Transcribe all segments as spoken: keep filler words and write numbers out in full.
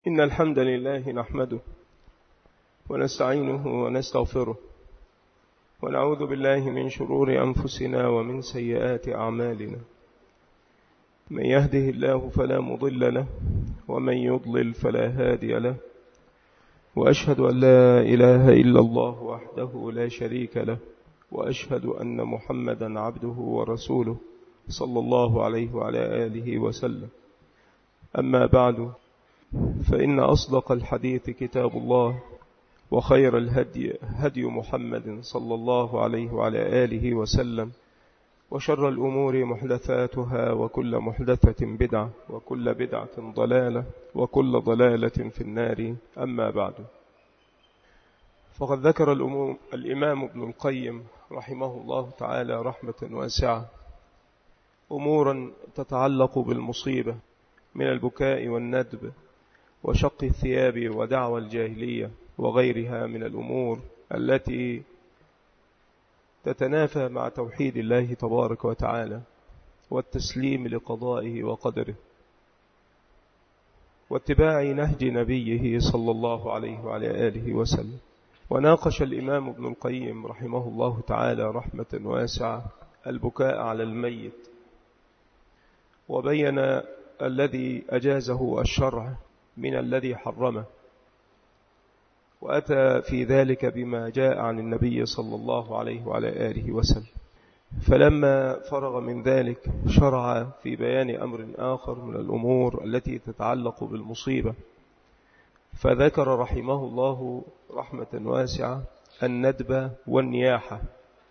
إن الحمد لله نحمده ونستعينه ونستغفره ونعوذ بالله من شرور أنفسنا ومن سيئات أعمالنا. من يهده الله فلا مضل له ومن يضلل فلا هادي له، وأشهد أن لا إله إلا الله وحده لا شريك له، وأشهد أن محمدا عبده ورسوله صلى الله عليه وعلى آله وسلم. أما بعد، فإن أصدق الحديث كتاب الله، وخير الهدي هدي محمد صلى الله عليه وعلى آله وسلم، وشر الأمور محدثاتها، وكل محدثة بدعة، وكل بدعة ضلالة، وكل ضلالة في النار. أما بعد، فقد ذكر الإمام ابن القيم رحمه الله تعالى رحمة واسعة أمورا تتعلق بالمصيبة من البكاء والندب وشق الثياب ودعوى الجاهلية وغيرها من الأمور التي تتنافى مع توحيد الله تبارك وتعالى والتسليم لقضائه وقدره واتباع نهج نبيه صلى الله عليه وعلى آله وسلم. وناقش الإمام ابن القيم رحمه الله تعالى رحمة واسعة البكاء على الميت، وبين الذي أجازه الشرع من الذي حرمه، وأتى في ذلك بما جاء عن النبي صلى الله عليه وعلى آله وسلم. فلما فرغ من ذلك شرع في بيان أمر آخر من الأمور التي تتعلق بالمصيبة، فذكر رحمه الله رحمة واسعة الندب والنياحة.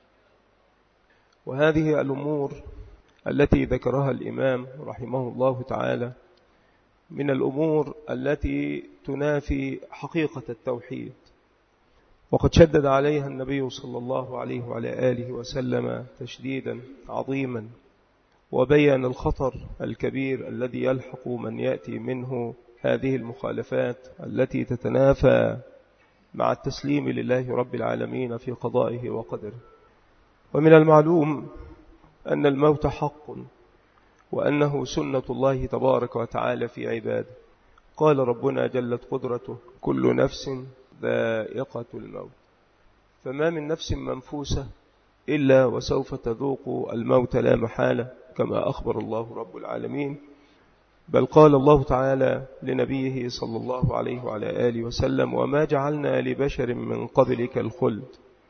وهذه الأمور التي ذكرها الإمام رحمه الله تعالى من الأمور التي تنافي حقيقة التوحيد، وقد شدد عليها النبي صلى الله عليه وعلى آله وسلم تشديدا عظيما، وبيّن الخطر الكبير الذي يلحق من يأتي منه هذه المخالفات التي تتنافى مع التسليم لله رب العالمين في قضائه وقدره. ومن المعلوم أن الموت حق، وأنه سنة الله تبارك وتعالى في عباده. قال ربنا جلت قدرته: كل نفس ذائقة الموت. فما من نفس منفوسة إلا وسوف تذوق الموت لا محالة، كما أخبر الله رب العالمين. بل قال الله تعالى لنبيه صلى الله عليه وعلى آله وسلم: وما جعلنا لبشر من قبلك الخلد.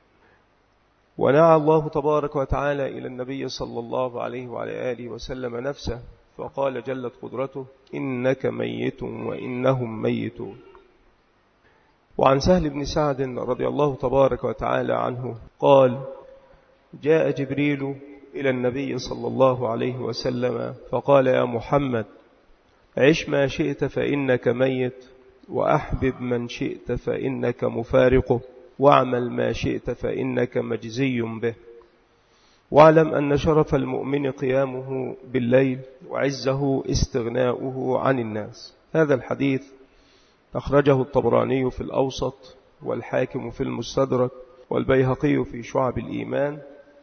ونعى الله تبارك وتعالى إلى النبي صلى الله عليه وعلى آله وسلم نفسه، فقال جلت قدرته: إنك ميت وإنهم ميتون. وعن سهل بن سعد رضي الله تبارك وتعالى عنه قال: جاء جبريل إلى النبي صلى الله عليه وسلم فقال: يا محمد، عش ما شئت فإنك ميت، وأحبب من شئت فإنك مفارقه، واعمل ما شئت فإنك مجزي به، واعلم أن شرف المؤمن قيامه بالليل، وعزه استغناؤه عن الناس. هذا الحديث أخرجه الطبراني في الأوسط، والحاكم في المستدرك، والبيهقي في شعب الإيمان،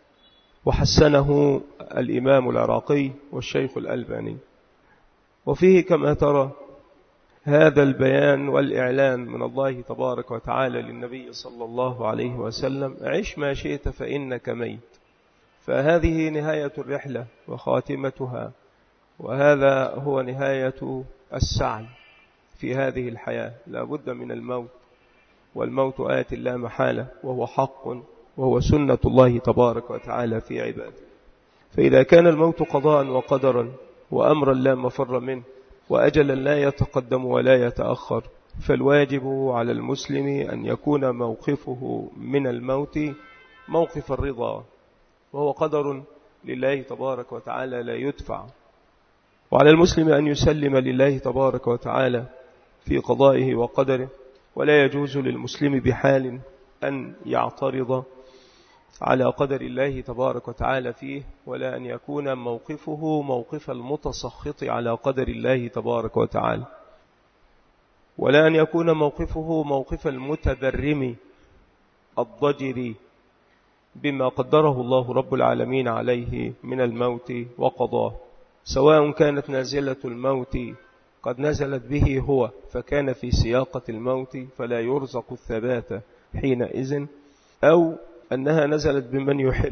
وحسنه الإمام العراقي والشيخ الألباني. وفيه كما ترى هذا البيان والإعلان من الله تبارك وتعالى للنبي صلى الله عليه وسلم: عش ما شئت فإنك ميت. فهذه نهاية الرحلة وخاتمتها، وهذا هو نهاية السعي في هذه الحياة. لا بد من الموت، والموت آت لا محالة، وهو حق، وهو سنة الله تبارك وتعالى في عباده. فإذا كان الموت قضاء وقدرا وأمرا لا مفر منه، وأجلا لا يتقدم ولا يتأخر، فالواجب على المسلم أن يكون موقفه من الموت موقف الرضا، وهو قدر لله تبارك وتعالى لا يدفع. وعلى المسلم أن يسلم لله تبارك وتعالى في قضائه وقدره، ولا يجوز للمسلم بحال أن يعترض على قدر الله تبارك وتعالى فيه، ولا أن يكون موقفه موقف المتسخط على قدر الله تبارك وتعالى، ولا أن يكون موقفه موقف المتبرم الضجر بما قدره الله رب العالمين عليه من الموت وقضاه، سواء كانت نازلة الموت قد نزلت به هو فكان في سياقة الموت فلا يرزق الثبات حينئذ، أو أنها نزلت بمن يحب،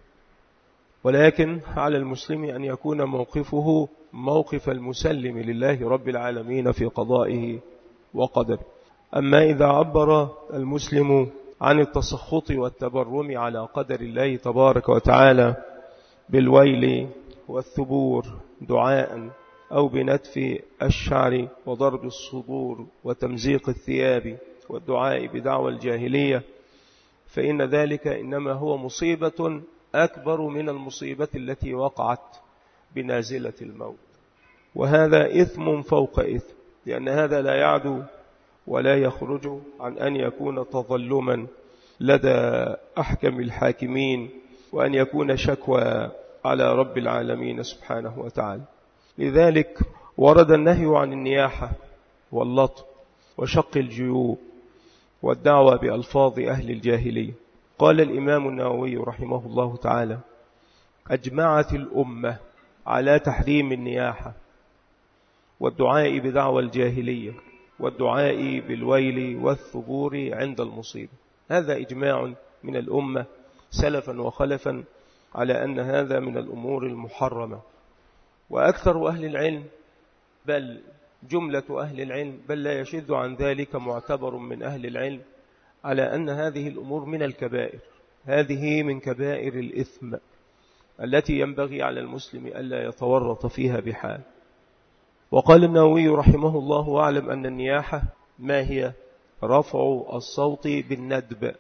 ولكن على المسلم أن يكون موقفه موقف المسلم لله رب العالمين في قضائه وقدره. أما إذا عبر المسلم عن التسخط والتبرم على قدر الله تبارك وتعالى بالويل والثبور دعاء، أو بنتف الشعر وضرب الصدور وتمزيق الثياب والدعاء بدعوى الجاهلية، فإن ذلك إنما هو مصيبة أكبر من المصيبة التي وقعت بنازلة الموت، وهذا إثم فوق إثم، لأن هذا لا يعدو ولا يخرج عن أن يكون تظلما لدى أحكم الحاكمين، وأن يكون شكوى على رب العالمين سبحانه وتعالى. لذلك ورد النهي عن النياحة واللطم وشق الجيوب والدعوة بألفاظ أهل الجاهلية. قال الإمام النووي رحمه الله تعالى: أجمعت الأمة على تحريم النياحة والدعاء بدعوى الجاهلية والدعاء بالويل والثبور عند المصيبة. هذا إجماع من الأمة سلفا وخلفا على أن هذا من الأمور المحرمة. وأكثر أهل العلم، بل جملة أهل العلم، بل لا يشذ عن ذلك معتبر من أهل العلم، على أن هذه الأمور من الكبائر، هذه من كبائر الإثم التي ينبغي على المسلم ألا يتورط فيها بحال. وقال النووي رحمه الله: واعلم أن النياحة ما هي؟ رفع الصوت بالندب،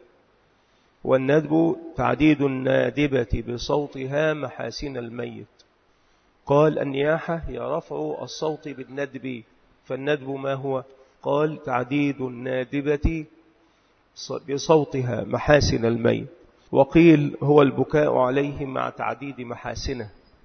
والندب تعديد النادبة بصوتها محاسن الميت. قال النياحة هي رفع الصوت بالندب، فالندب ما هو؟ قال تعديد النادبة بصوتها محاسن الميت. وقيل هو البكاء عليه مع تعديد محاسنه.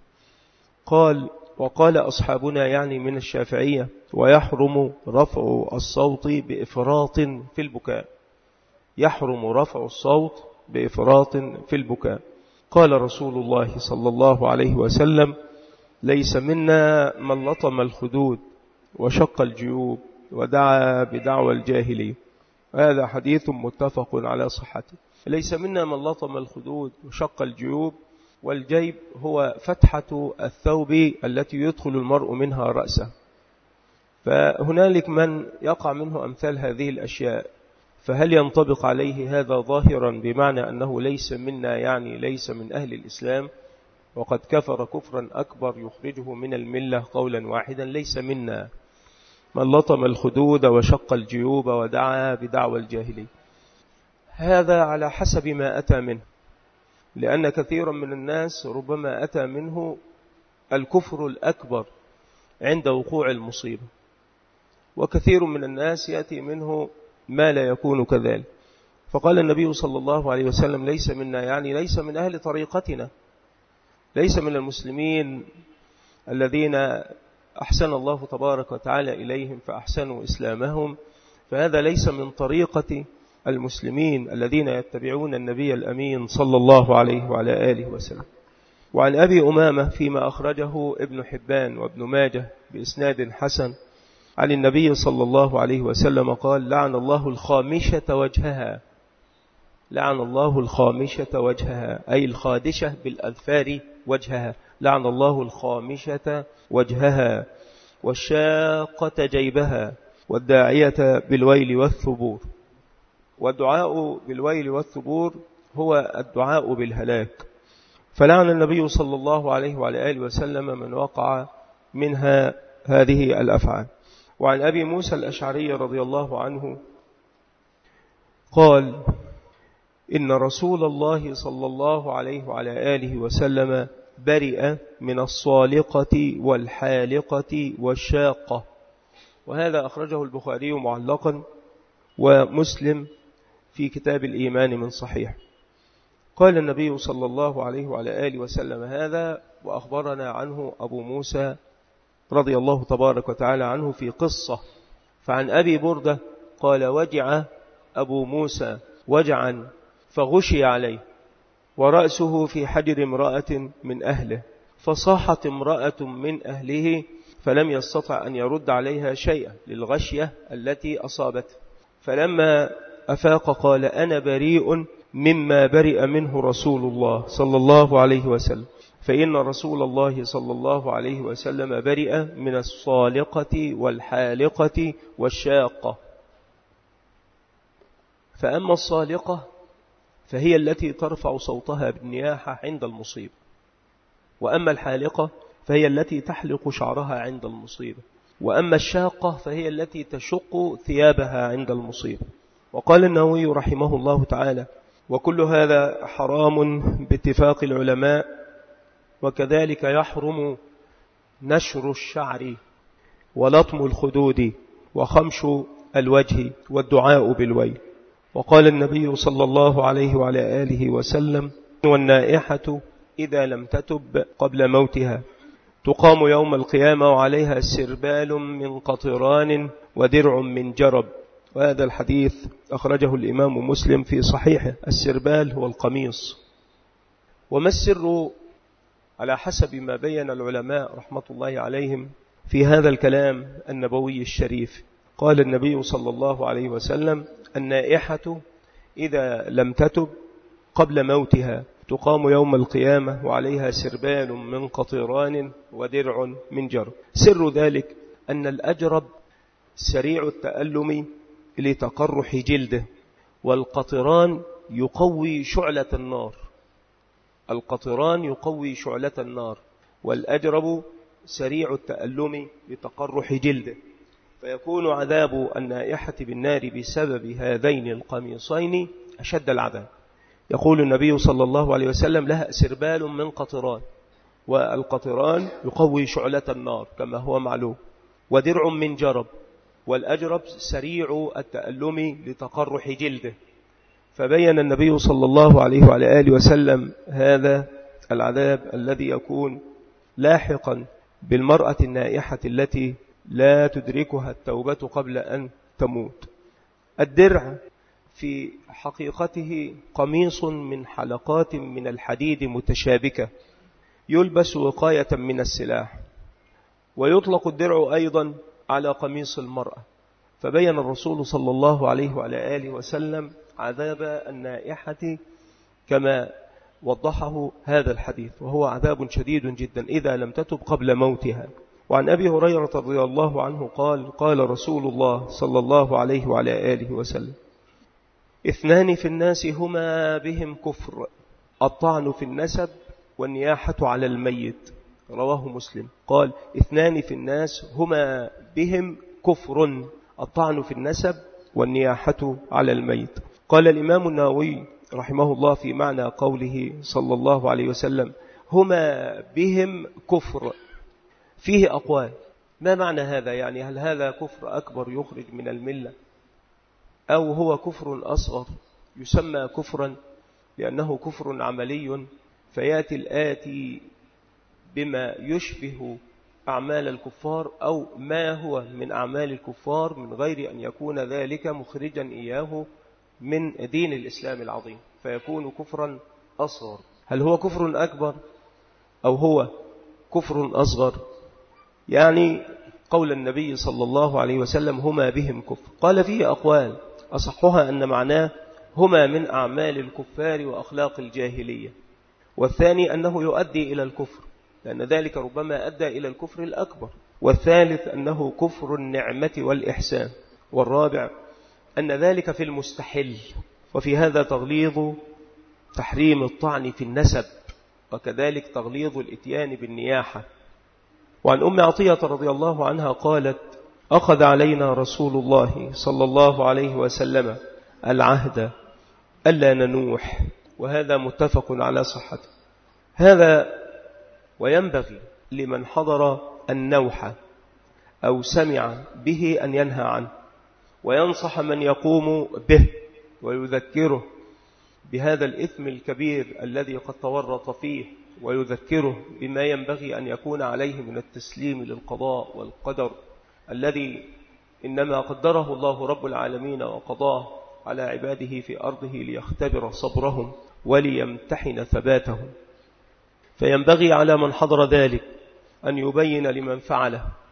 قال وقال أصحابنا يعني من الشافعية: ويحرم رفع الصوت بإفراط في البكاء، يحرم رفع الصوت بإفراط في البكاء. قال رسول الله صلى الله عليه وسلم: ليس منا من لطم الخدود وشق الجيوب ودعا بدعوى الجاهلية. هذا حديث متفق على صحته. ليس منا من لطم الخدود وشق الجيوب، والجيب هو فتحة الثوب التي يدخل المرء منها رأسه، فهنالك من يقع منه أمثال هذه الأشياء، فهل ينطبق عليه هذا ظاهرا بمعنى أنه ليس منا، يعني ليس من أهل الإسلام وقد كفر كفرا أكبر يخرجه من الملة قولا واحدا؟ ليس منا من لطم الخدود وشق الجيوب ودعا بدعوى الجاهلية. هذا على حسب ما أتى منه، لأن كثيرا من الناس ربما أتى منه الكفر الأكبر عند وقوع المصيبة، وكثير من الناس يأتي منه ما لا يكون كذلك. فقال النبي صلى الله عليه وسلم: ليس منا، يعني ليس من أهل طريقتنا، ليس من المسلمين الذين أحسن الله تبارك وتعالى إليهم فأحسنوا إسلامهم، فهذا ليس من طريقة المسلمين الذين يتبعون النبي الأمين صلى الله عليه وعلى آله وسلم. وعن أبي أمامة فيما أخرجه ابن حبان وابن ماجه بإسناد حسن عن النبي صلى الله عليه وسلم قال: لعن الله الخامشة وجهها، لعن الله الخامشة وجهها، أي الخادشة بالأظفار وجهها، لعن الله الخامشة وجهها والشاقة جيبها والداعية بالويل والثبور. والدعاء بالويل والثبور هو الدعاء بالهلاك، فلعن النبي صلى الله عليه وعلى آله وسلم من وقع منها هذه الأفعال. وعن أبي موسى الأشعري رضي الله عنه قال: إن رسول الله صلى الله عليه وعلى آله وسلم برئ من الصالقة والحالقة والشاقة. وهذا أخرجه البخاري معلقا ومسلم في كتاب الإيمان من صحيح. قال النبي صلى الله عليه وعلى آله وسلم هذا، وأخبرنا عنه أبو موسى رضي الله تبارك وتعالى عنه في قصة. فعن أبي بردة قال: وجع أبو موسى وجعا فغشي عليه ورأسه في حجر امرأة من أهله، فصاحت امرأة من أهله فلم يستطع أن يرد عليها شيئا للغشية التي أصابته. فلما أفاق قال أنا بريء مما برئ منه رسول الله صلى الله عليه وسلم، فإن رسول الله صلى الله عليه وسلم برئ من الصالقة والحالقة والشاقة. فأما الصالقة فهي التي ترفع صوتها بالنياحة عند المصيبة، وأما الحالقة فهي التي تحلق شعرها عند المصيبة، وأما الشاقة فهي التي تشق ثيابها عند المصيبة. وقال النووي رحمه الله تعالى: وكل هذا حرام باتفاق العلماء، وكذلك يحرم نشر الشعر ولطم الخدود وخمش الوجه والدعاء بالويل. وقال النبي صلى الله عليه وعلى آله وسلم: والنائحة إذا لم تتب قبل موتها تقام يوم القيامة وعليها سربال من قطران ودرع من جرب. وهذا الحديث أخرجه الإمام مسلم في صحيحه. السربال هو القميص. وما السر على حسب ما بين العلماء رحمة الله عليهم في هذا الكلام النبوي الشريف؟ قال النبي صلى الله عليه وسلم: النائحة إذا لم تتب قبل موتها تقام يوم القيامة وعليها سربال من قطران ودرع من جرب. سر ذلك أن الأجرب سريع التألم لتقرح جلده، والقطران يقوي شعلة النار. القطران يقوي شعلة النار، والأجرب سريع التألم لتقرح جلده، فيكون عذاب النائحة بالنار بسبب هذين القميصين أشد العذاب. يقول النبي صلى الله عليه وسلم: لها سربال من قطران، والقطران يقوي شعلة النار كما هو معلوم، ودرع من جرب، والأجرب سريع التألم لتقرح جلده. فبين النبي صلى الله عليه وعلى آله وسلم هذا العذاب الذي يكون لاحقا بالمرأة النائحة التي لا تدركها التوبة قبل أن تموت. الدرع في حقيقته قميص من حلقات من الحديد متشابكة يلبس وقاية من السلاح، ويطلق الدرع أيضا على قميص المرأة. فبين الرسول صلى الله عليه وعلى آله وسلم عذاب النائحة كما وضحه هذا الحديث، وهو عذاب شديد جدا إذا لم تتب قبل موتها. وعن أبي هريرة رضي الله عنه قال: قال رسول الله صلى الله عليه وعلى آله وسلم: اثنان في الناس هما بهم كفر، الطعن في النسب والنياحة على الميت. رواه مسلم. قال: اثنان في الناس هما بهم كفر، الطعن في النسب والنياحة على الميت. قال الإمام النووي رحمه الله في معنى قوله صلى الله عليه وسلم هما بهم كفر فيه أقوال. ما معنى هذا؟ يعني هل هذا كفر أكبر يخرج من الملة، أو هو كفر أصغر يسمى كفرا لأنه كفر عملي، فيأتي الآتي بما يشبه أعمال الكفار أو ما هو من أعمال الكفار من غير أن يكون ذلك مخرجا إياه من دين الإسلام العظيم، فيكون كفرا أصغر. هل هو كفر أكبر أو هو كفر أصغر؟ يعني قول النبي صلى الله عليه وسلم هما بهم كفر، قال فيه أقوال أصحها أن معناه هما من أعمال الكفار وأخلاق الجاهلية، والثاني أنه يؤدي إلى الكفر لأن ذلك ربما أدى إلى الكفر الأكبر، والثالث أنه كفر النعمة والإحسان، والرابع أن ذلك في المستحل. وفي هذا تغليظ تحريم الطعن في النسب، وكذلك تغليظ الإتيان بالنياحة. وعن أم عطية رضي الله عنها قالت: أخذ علينا رسول الله صلى الله عليه وسلم العهد ألا ننوح، وهذا متفق على صحته. هذا وينبغي لمن حضر النوح أو سمع به أن ينهى عنه، وينصح من يقوم به ويذكره بهذا الإثم الكبير الذي قد تورط فيه، ويذكره بما ينبغي أن يكون عليه من التسليم للقضاء والقدر الذي إنما قدره الله رب العالمين وقضاه على عباده في أرضه ليختبر صبرهم وليمتحن ثباتهم. فينبغي على من حضر ذلك أن يبين لمن فعله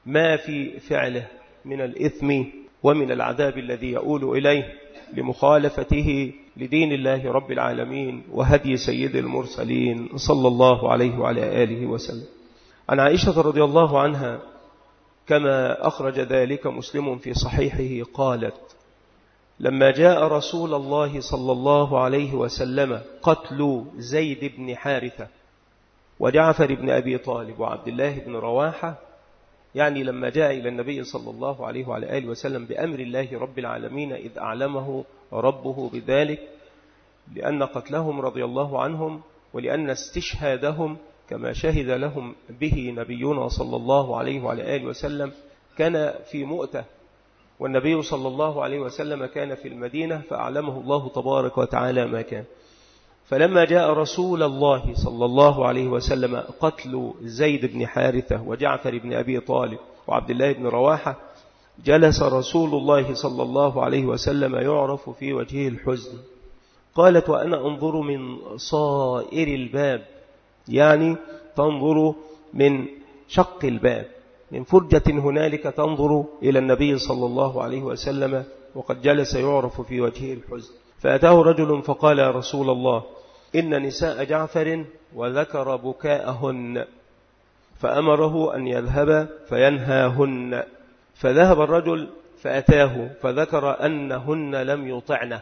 ما في فعله من الإثم ومن العذاب الذي يؤول إليه لمخالفته لدين الله رب العالمين وهدي سيد المرسلين صلى الله عليه وعلى آله وسلم. عن عائشة رضي الله عنها كما أخرج ذلك مسلم في صحيحه قالت: لما جاء رسول الله صلى الله عليه وسلم قتل زيد بن حارثة وجعفر بن أبي طالب وعبد الله بن رواحة، يعني لما جاء إلى النبي صلى الله عليه وعلى آله وسلم بأمر الله رب العالمين إذ أعلمه ربه بذلك، لأن قتلهم رضي الله عنهم ولأن استشهادهم كما شهد لهم به نبينا صلى الله عليه وعلى آله وسلم كان في مؤتة، والنبي صلى الله عليه وسلم كان في المدينة فأعلمه الله تبارك وتعالى ما كان. فلما جاء رسول الله صلى الله عليه وسلم قتل زيد بن حارثة وجعفر بن أبي طالب وعبد الله بن رواحة، جلس رسول الله صلى الله عليه وسلم يعرف في وجهه الحزن. قالت: وأنا أنظر من صائر الباب، يعني تنظر من شق الباب، من فرجة هنالك تنظر إلى النبي صلى الله عليه وسلم وقد جلس يعرف في وجهه الحزن. فأتاه رجل فقال: يا رسول الله، إن نساء جعفر وذكر بكاءهن، فأمره أن يذهب فينهاهن. فذهب الرجل فأتاه فذكر أنهن لم يطعنه،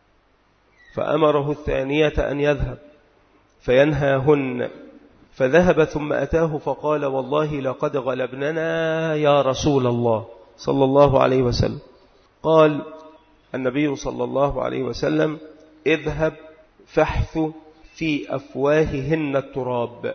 فأمره الثانية أن يذهب فينهاهن. فذهب ثم أتاه فقال: والله لقد غلبننا يا رسول الله صلى الله عليه وسلم. قال النبي صلى الله عليه وسلم: اذهب فاحث في أفواههن التراب.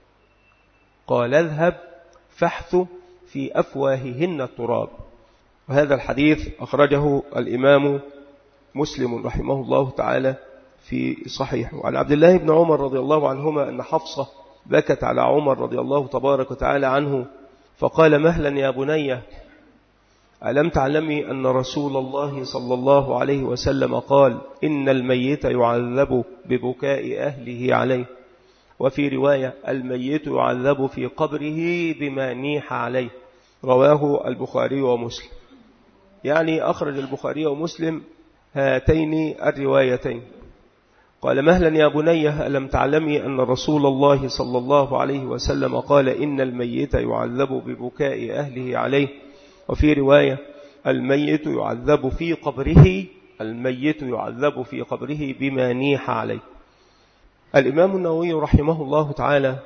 قال: اذهب فاحث في أفواههن التراب. وهذا الحديث أخرجه الإمام مسلم رحمه الله تعالى في صحيحه. وعن عبد الله بن عمر رضي الله عنهما أن حفصة بكت على عمر رضي الله تبارك وتعالى عنه فقال: مهلا يا بني، ألم تعلمي أن رسول الله صلى الله عليه وسلم قال: إن الميت يعذب ببكاء أهله عليه، وفي رواية: الميت يعذب في قبره بما نيح عليه. رواه البخاري ومسلم. يعني أخرج البخاري ومسلم هاتين الروايتين. قال: مهلا يا بني، ألم تعلمي أن رسول الله صلى الله عليه وسلم قال: إن الميت يعذب ببكاء أهله عليه، وفي رواية: الميت يعذب في قبره الميت يعذب في قبره بما نيح عليه. الإمام النووي رحمه الله تعالى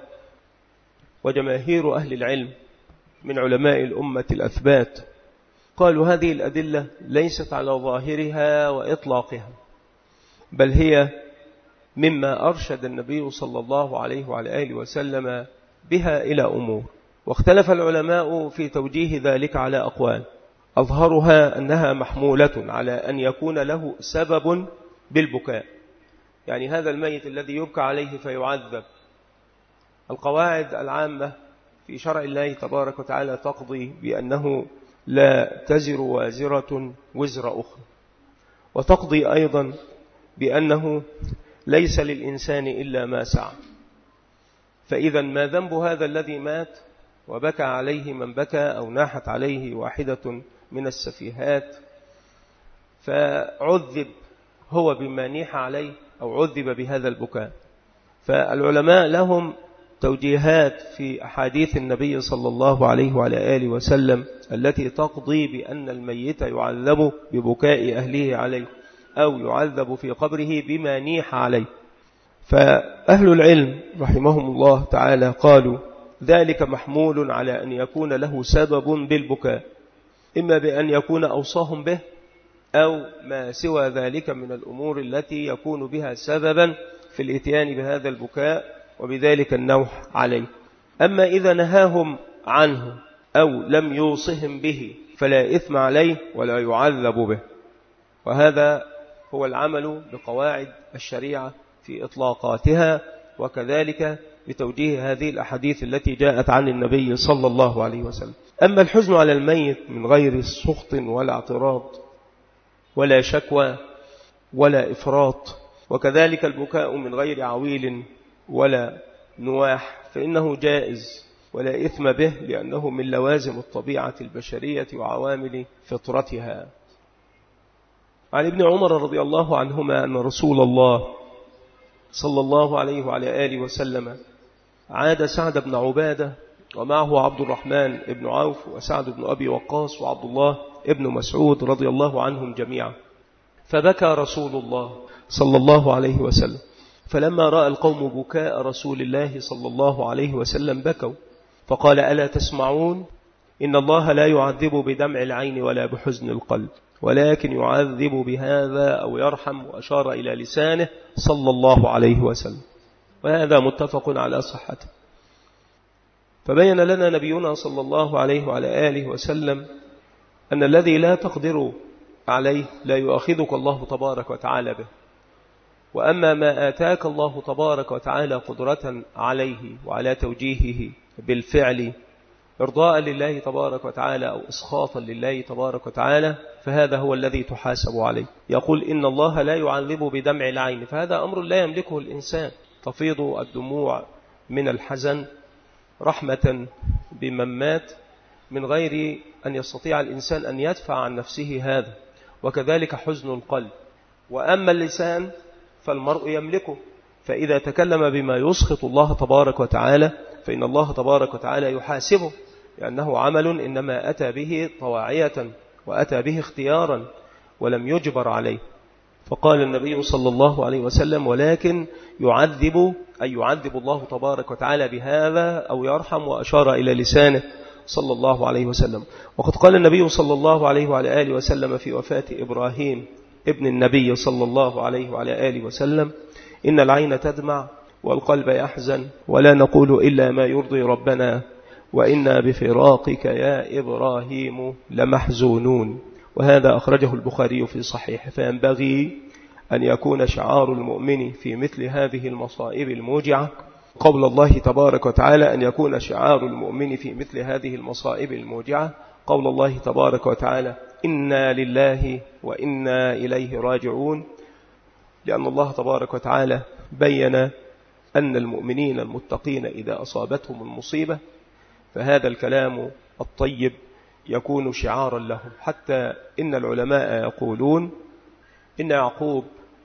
وجماهير أهل العلم من علماء الأمة الأثبات قالوا: هذه الأدلة ليست على ظاهرها وإطلاقها، بل هي مما أرشد النبي صلى الله عليه وعلى آله وسلم بها إلى أمور. واختلف العلماء في توجيه ذلك على أقوال، أظهرها أنها محمولة على أن يكون له سبب بالبكاء، يعني هذا الميت الذي يبكى عليه فيعذب. القواعد العامة في شرع الله تبارك وتعالى تقضي بأنه لا تزر وازرة وزر أخرى، وتقضي أيضا بأنه ليس للإنسان إلا ما سعى. فإذا ما ذنب هذا الذي مات وبكى عليه من بكى أو ناحت عليه واحدة من السفيهات فعذب هو بما نيح عليه أو عذب بهذا البكاء؟ فالعلماء لهم توجيهات في أحاديث النبي صلى الله عليه وعلى آله وسلم التي تقضي بأن الميت يعذب ببكاء أهله عليه أو يعذب في قبره بما نيح عليه. فأهل العلم رحمهم الله تعالى قالوا: ذلك محمول على أن يكون له سبب بالبكاء، إما بأن يكون أوصاهم به أو ما سوى ذلك من الأمور التي يكون بها سببا في الإتيان بهذا البكاء وبذلك النوح عليه. أما إذا نهاهم عنه أو لم يوصهم به فلا إثم عليه ولا يعذب به. وهذا هو العمل بقواعد الشريعة في إطلاقاتها، وكذلك بتوجيه هذه الأحاديث التي جاءت عن النبي صلى الله عليه وسلم. أما الحزن على الميت من غير سخط ولا اعتراض ولا شكوى ولا إفراط، وكذلك البكاء من غير عويل ولا نواح، فإنه جائز ولا إثم به، لأنه من لوازم الطبيعة البشرية وعوامل فطرتها. عن ابن عمر رضي الله عنهما أن رسول الله صلى الله عليه وعلى آله وسلم عاد سعد بن عبادة ومعه عبد الرحمن بن عوف وسعد بن أبي وقاص وعبد الله بن مسعود رضي الله عنهم جميعا، فبكى رسول الله صلى الله عليه وسلم، فلما رأى القوم بكاء رسول الله صلى الله عليه وسلم بكوا، فقال: ألا تسمعون؟ إن الله لا يعذب بدمع العين ولا بحزن القلب، ولكن يعذب بهذا أو يرحم، وأشار إلى لسانه صلى الله عليه وسلم، وهذا متفق على صحته. فبين لنا نبينا صلى الله عليه وعلى آله وسلم أن الذي لا تقدر عليه لا يؤاخذك الله تبارك وتعالى به، وأما ما آتاك الله تبارك وتعالى قدرة عليه وعلى توجيهه بالفعل إرضاء لله تبارك وتعالى أو إسخاطا لله تبارك وتعالى، فهذا هو الذي تحاسب عليه. يقول: إن الله لا يعذب بدمع العين، فهذا أمر لا يملكه الإنسان، تفيض الدموع من الحزن رحمة بمن مات من غير أن يستطيع الإنسان أن يدفع عن نفسه هذا، وكذلك حزن القلب. وأما اللسان فالمرء يملكه، فإذا تكلم بما يسخط الله تبارك وتعالى فإن الله تبارك وتعالى يحاسبه، لأنه عمل إنما أتى به طواعية وأتى به اختيارا ولم يجبر عليه. فقال النبي صلى الله عليه وسلم: ولكن يعذب، أي يعذب الله تبارك وتعالى بهذا أو يرحم، وأشار إلى لسانه صلى الله عليه وسلم. وقد قال النبي صلى الله عليه وعلى آله وسلم في وفاة إبراهيم ابن النبي صلى الله عليه وعلى آله وسلم: إن العين تدمع والقلب يحزن، ولا نقول إلا ما يرضي ربنا، وإنا بفراقك يا إبراهيم لمحزونون. وهذا أخرجه البخاري في صحيح. فينبغي أن يكون شعار المؤمن في مثل هذه المصائب الموجعة قول الله تبارك وتعالى، أن يكون شعار المؤمن في مثل هذه المصائب الموجعة قول الله تبارك وتعالى: إنا لله وإنا إليه راجعون، لأن الله تبارك وتعالى بين أن المؤمنين المتقين إذا أصابتهم المصيبة فهذا الكلام الطيب يكون شعارا لهم. حتى إن العلماء يقولون إن يعقوب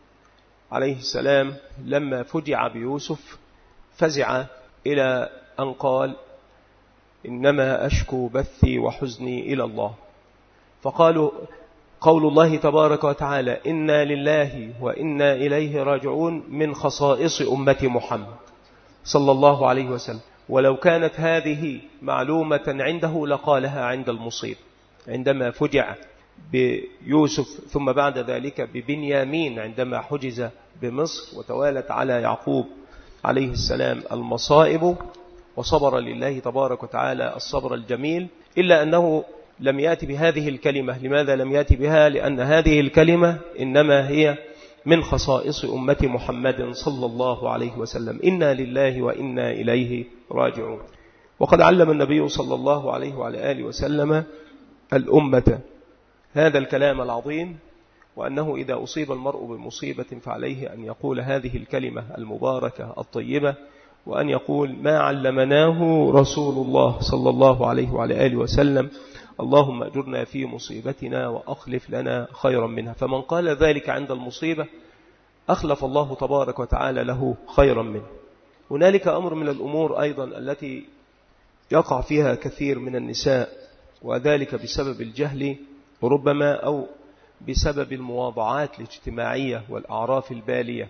عليه السلام لما فجع بيوسف فزع إلى أن قال: إنما أشكو بثي وحزني إلى الله. فقالوا قول الله تبارك وتعالى: إنا لله وإنا إليه راجعون من خصائص أمة محمد صلى الله عليه وسلم، ولو كانت هذه معلومة عنده لقالها عند المصيب، عندما فجع بيوسف ثم بعد ذلك ببنيامين عندما حجز بمصر، وتوالت على يعقوب عليه السلام المصائب وصبر لله تبارك وتعالى الصبر الجميل، إلا أنه لم يأتي بهذه الكلمة. لماذا لم يأتي بها؟ لأن هذه الكلمة إنما هي من خصائص أمة محمد صلى الله عليه وسلم: إنا لله وإنا إليه راجعون. وقد علم النبي صلى الله عليه وعلى آله وسلم الأمة هذا الكلام العظيم، وأنه إذا أصيب المرء بمصيبة فعليه أن يقول هذه الكلمة المباركة الطيبة، وأن يقول ما علمناه رسول الله صلى الله عليه وعلى آله وسلم: اللهم أجرنا في مصيبتنا وأخلف لنا خيرا منها. فمن قال ذلك عند المصيبة أخلف الله تبارك وتعالى له خيرا منه. هنالك أمر من الأمور أيضا التي يقع فيها كثير من النساء، وذلك بسبب الجهل ربما أو بسبب المواضعات الاجتماعية والأعراف البالية،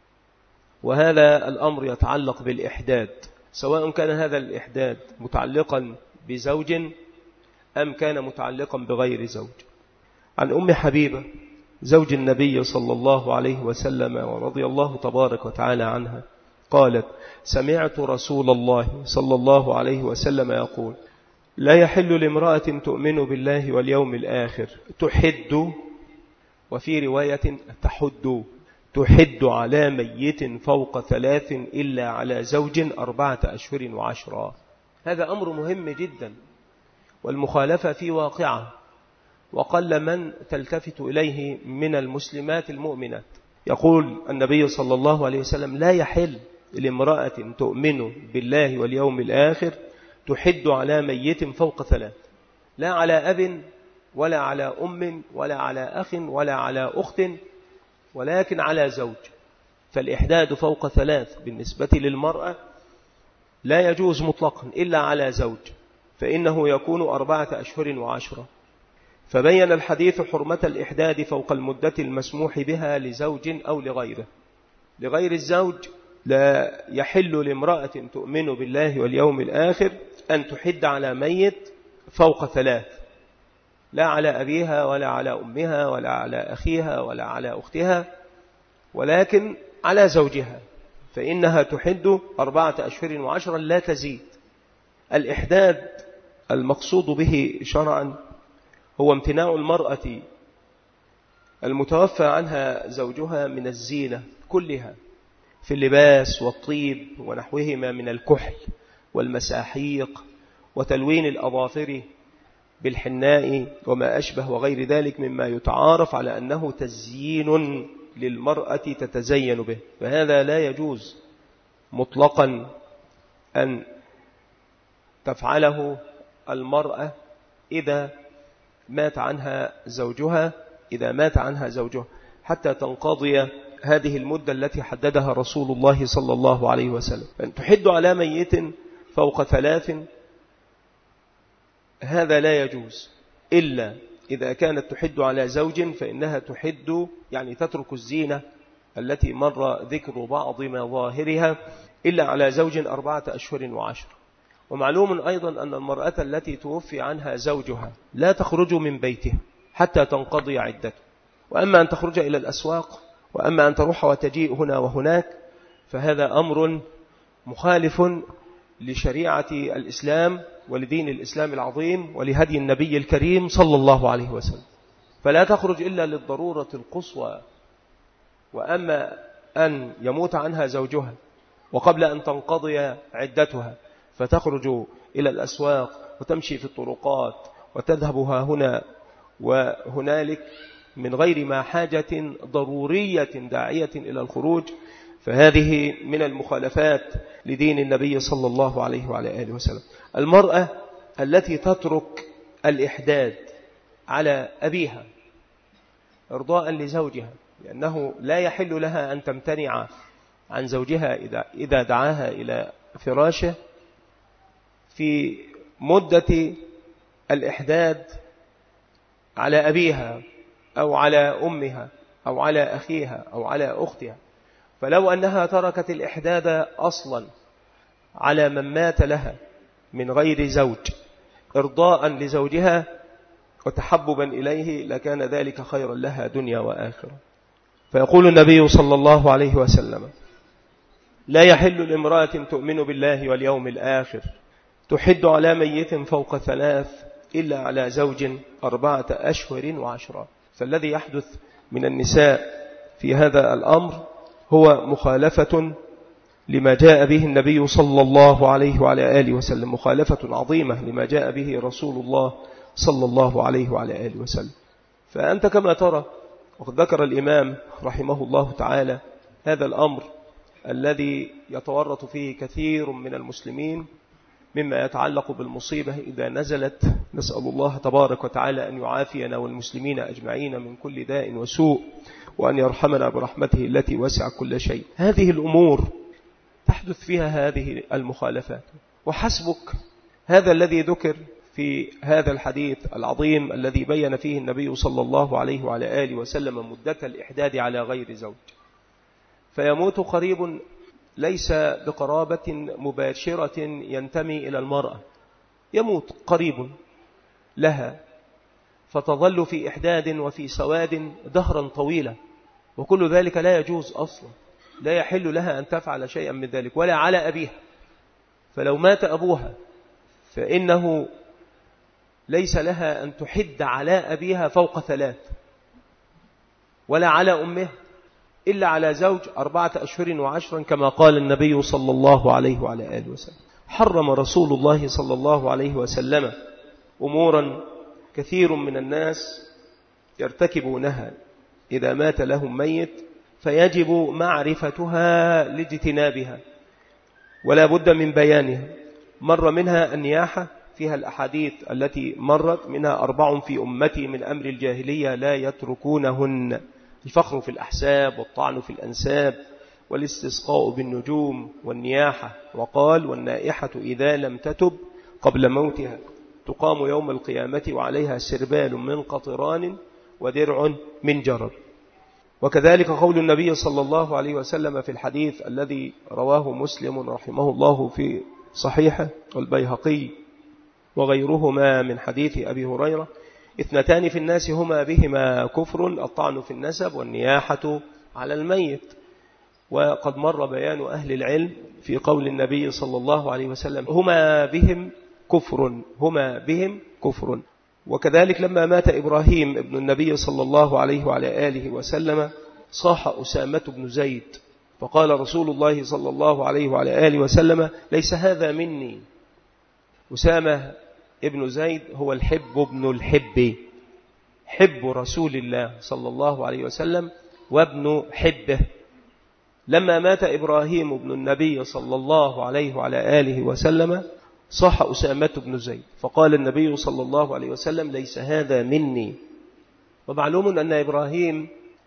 وهذا الأمر يتعلق بالإحداد، سواء كان هذا الإحداد متعلقا بزوج أم كان متعلقا بغير زوج. عن أم حبيبة زوج النبي صلى الله عليه وسلم ورضي الله تبارك وتعالى عنها قالت: سمعت رسول الله صلى الله عليه وسلم يقول: لا يحل لامرأة تؤمن بالله واليوم الآخر تحد، وفي رواية تحد، تحد على ميت فوق ثلاث إلا على زوج أربعة أشهر وعشرة. هذا أمر مهم جدا، والمخالفة في واقعة، وقل من تلتفت إليه من المسلمات المؤمنات. يقول النبي صلى الله عليه وسلم: لا يحل لامرأة تؤمن بالله واليوم الآخر تحد على ميت فوق ثلاث، لا على أب ولا على أم ولا على أخ ولا على أخت، ولكن على زوج. فالإحداد فوق ثلاث بالنسبة للمرأة لا يجوز مطلقا إلا على زوج، فإنه يكون أربعة أشهر وعشرة. فبين الحديث حرمة الإحداد فوق المدة المسموح بها لزوج أو لغيره. لغير الزوج لا يحل لامرأة تؤمن بالله واليوم الآخر أن تحد على ميت فوق ثلاث، لا على أبيها ولا على أمها ولا على أخيها ولا على أختها، ولكن على زوجها، فإنها تحد أربعة أشهر وعشرا لا تزيد. الإحداد المقصود به شرعا هو امتناع المرأة المتوفى عنها زوجها من الزينة كلها في اللباس والطيب ونحوهما من الكحل والمساحيق وتلوين الأظافر بالحناء وما أشبه وغير ذلك مما يتعارف على أنه تزيين للمرأة تتزين به، فهذا لا يجوز مطلقا أن تفعله المرأة إذا مات عنها زوجها إذا مات عنها زوجها حتى تنقضي هذه المدة التي حددها رسول الله صلى الله عليه وسلم. أن تحد على ميت فوق ثلاث هذا لا يجوز، إلا إذا كانت تحد على زوج فإنها تحد يعني تترك الزينة التي مر ذكر بعض مظاهرها إلا على زوج أربعة أشهر وعشر. ومعلوم أيضا أن المرأة التي توفي عنها زوجها لا تخرج من بيتها حتى تنقضي عدته، وأما أن تخرج إلى الأسواق وأما أن تروح وتجيء هنا وهناك فهذا أمر مخالف لشريعة الإسلام ولدين الإسلام العظيم ولهدي النبي الكريم صلى الله عليه وسلم، فلا تخرج إلا للضرورة القصوى. وأما أن يموت عنها زوجها وقبل أن تنقضي عدتها فتخرج إلى الأسواق وتمشي في الطرقات وتذهبها هنا وهنالك من غير ما حاجة ضرورية داعية إلى الخروج، فهذه من المخالفات لدين النبي صلى الله عليه وعلى آله وسلم. المرأة التي تترك الإحداد على أبيها إرضاء لزوجها، لأنه لا يحل لها أن تمتنع عن زوجها إذا دعاها إلى فراشه في مدة الإحداد على أبيها أو على أمها أو على أخيها أو على أختها. فلو أنها تركت الإحداد أصلا على من مات لها من غير زوج إرضاء لزوجها وتحببا إليه لكان ذلك خيرا لها دنيا وآخرة. فيقول النبي صلى الله عليه وسلم: لا يحل لامرأة تؤمن بالله واليوم الآخر تحد على ميت فوق ثلاث إلا على زوج أربعة أشهر وعشرة. فالذي يحدث من النساء في هذا الأمر هو مخالفة لما جاء به النبي صلى الله عليه وعلى آله وسلم، مخالفة عظيمة لما جاء به رسول الله صلى الله عليه وعلى آله وسلم. فأنت كما ترى وقد ذكر الإمام رحمه الله تعالى هذا الأمر الذي يتورط فيه كثير من المسلمين مما يتعلق بالمصيبة إذا نزلت، نسأل الله تبارك وتعالى أن يعافينا والمسلمين أجمعين من كل داء وسوء، وأن يرحمنا برحمته التي وسع كل شيء. هذه الأمور تحدث فيها هذه المخالفات، وحسبك هذا الذي ذكر في هذا الحديث العظيم الذي بين فيه النبي صلى الله عليه وعلى آله وسلم مدة الإحداد على غير زوج، فيموت قريب ليس بقرابة مباشرة ينتمي إلى المرأة، يموت قريب لها فتظل في إحداد وفي سواد دهرا طويلا، وكل ذلك لا يجوز أصلا، لا يحل لها أن تفعل شيئا من ذلك ولا على أبيها. فلو مات أبوها فإنه ليس لها أن تحد على أبيها فوق ثلاث ولا على أمها إلا على زوج أربعة أشهر وعشرا كما قال النبي صلى الله عليه وعلى آله وسلم. حرم رسول الله صلى الله عليه وسلم أمورا كثير من الناس يرتكبونها إذا مات لهم ميت، فيجب معرفتها لاجتنابها ولا بد من بيانها. مر منها النياحة، فيها الأحاديث التي مرت منها أربع في أمتي من أمر الجاهلية لا يتركونهن: الفخر في الأحساب، والطعن في الأنساب، والاستسقاء بالنجوم، والنياحة. وقال: والنائحة إذا لم تتب قبل موتها تقام يوم القيامة وعليها سربال من قطران ودرع من جرب. وكذلك قول النبي صلى الله عليه وسلم في الحديث الذي رواه مسلم رحمه الله في صحيحه والبيهقي وغيرهما من حديث أبي هريرة: اثنتان في الناس هما بهما كفر: الطعن في النسب والنياحة على الميت. وقد مر بيان أهل العلم في قول النبي صلى الله عليه وسلم: هما بهم كفر، هما بهم كفر. وكذلك لما مات إبراهيم ابن النبي صلى الله عليه وعلى آله وسلم صاح أسامة بن زيد، فقال رسول الله صلى الله عليه وعلى آله وسلم: ليس هذا مني. أسامة ابن زيد هو الحب ابن الحب، حب رسول الله صلى الله عليه وسلم وابن حبه. لما مات إبراهيم ابن النبي صلى الله عليه وعلى آله وسلم صاح أسامة بن زيد، فقال النبي صلى الله عليه وسلم: ليس هذا مني. ومعلوم أن إبراهيم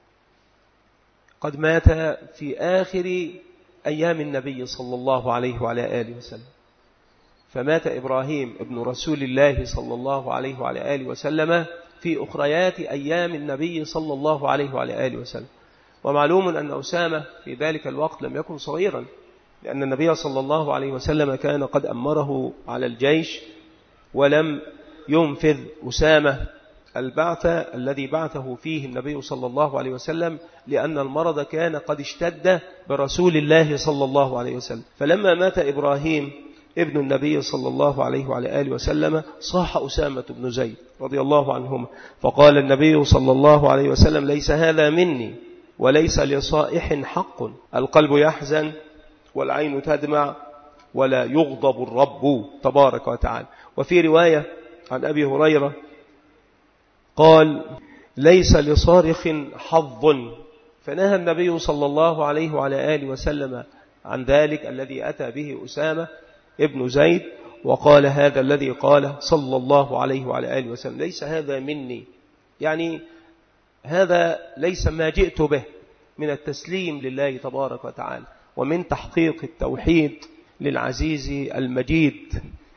قد مات في آخر أيام النبي صلى الله عليه وعلى آله وسلم، فمات إبراهيم ابن رسول الله صلى الله عليه وعلى آله وسلم في أخريات أيام النبي صلى الله عليه وعلى آله وسلم. ومعلوم أن أسامة في ذلك الوقت لم يكن صغيرا، لأن النبي صلى الله عليه وسلم كان قد أمره على الجيش، ولم ينفذ أسامة البعث الذي بعثه فيه النبي صلى الله عليه وسلم، لأن المرض كان قد اشتد برسول الله صلى الله عليه وسلم. فلما مات إبراهيم ابن النبي صلى الله عليه وعلى آله وسلم صاح أسامة بن زيد رضي الله عنهما، فقال النبي صلى الله عليه وسلم: ليس هذا مني، وليس لصائح حق. القلب يحزن والعين تدمع ولا يغضب الرب تبارك وتعالى. وفي رواية عن أبي هريرة قال: ليس لصارخ حظ، فنهى النبي صلى الله عليه وعلى آله وسلم عن ذلك الذي أتى به أسامة ابن زيد، وقال هذا الذي قال صلى الله عليه وعلى آله وسلم: ليس هذا مني، يعني هذا ليس ما جئت به من التسليم لله تبارك وتعالى، ومن تحقيق التوحيد للعزيز المجيد،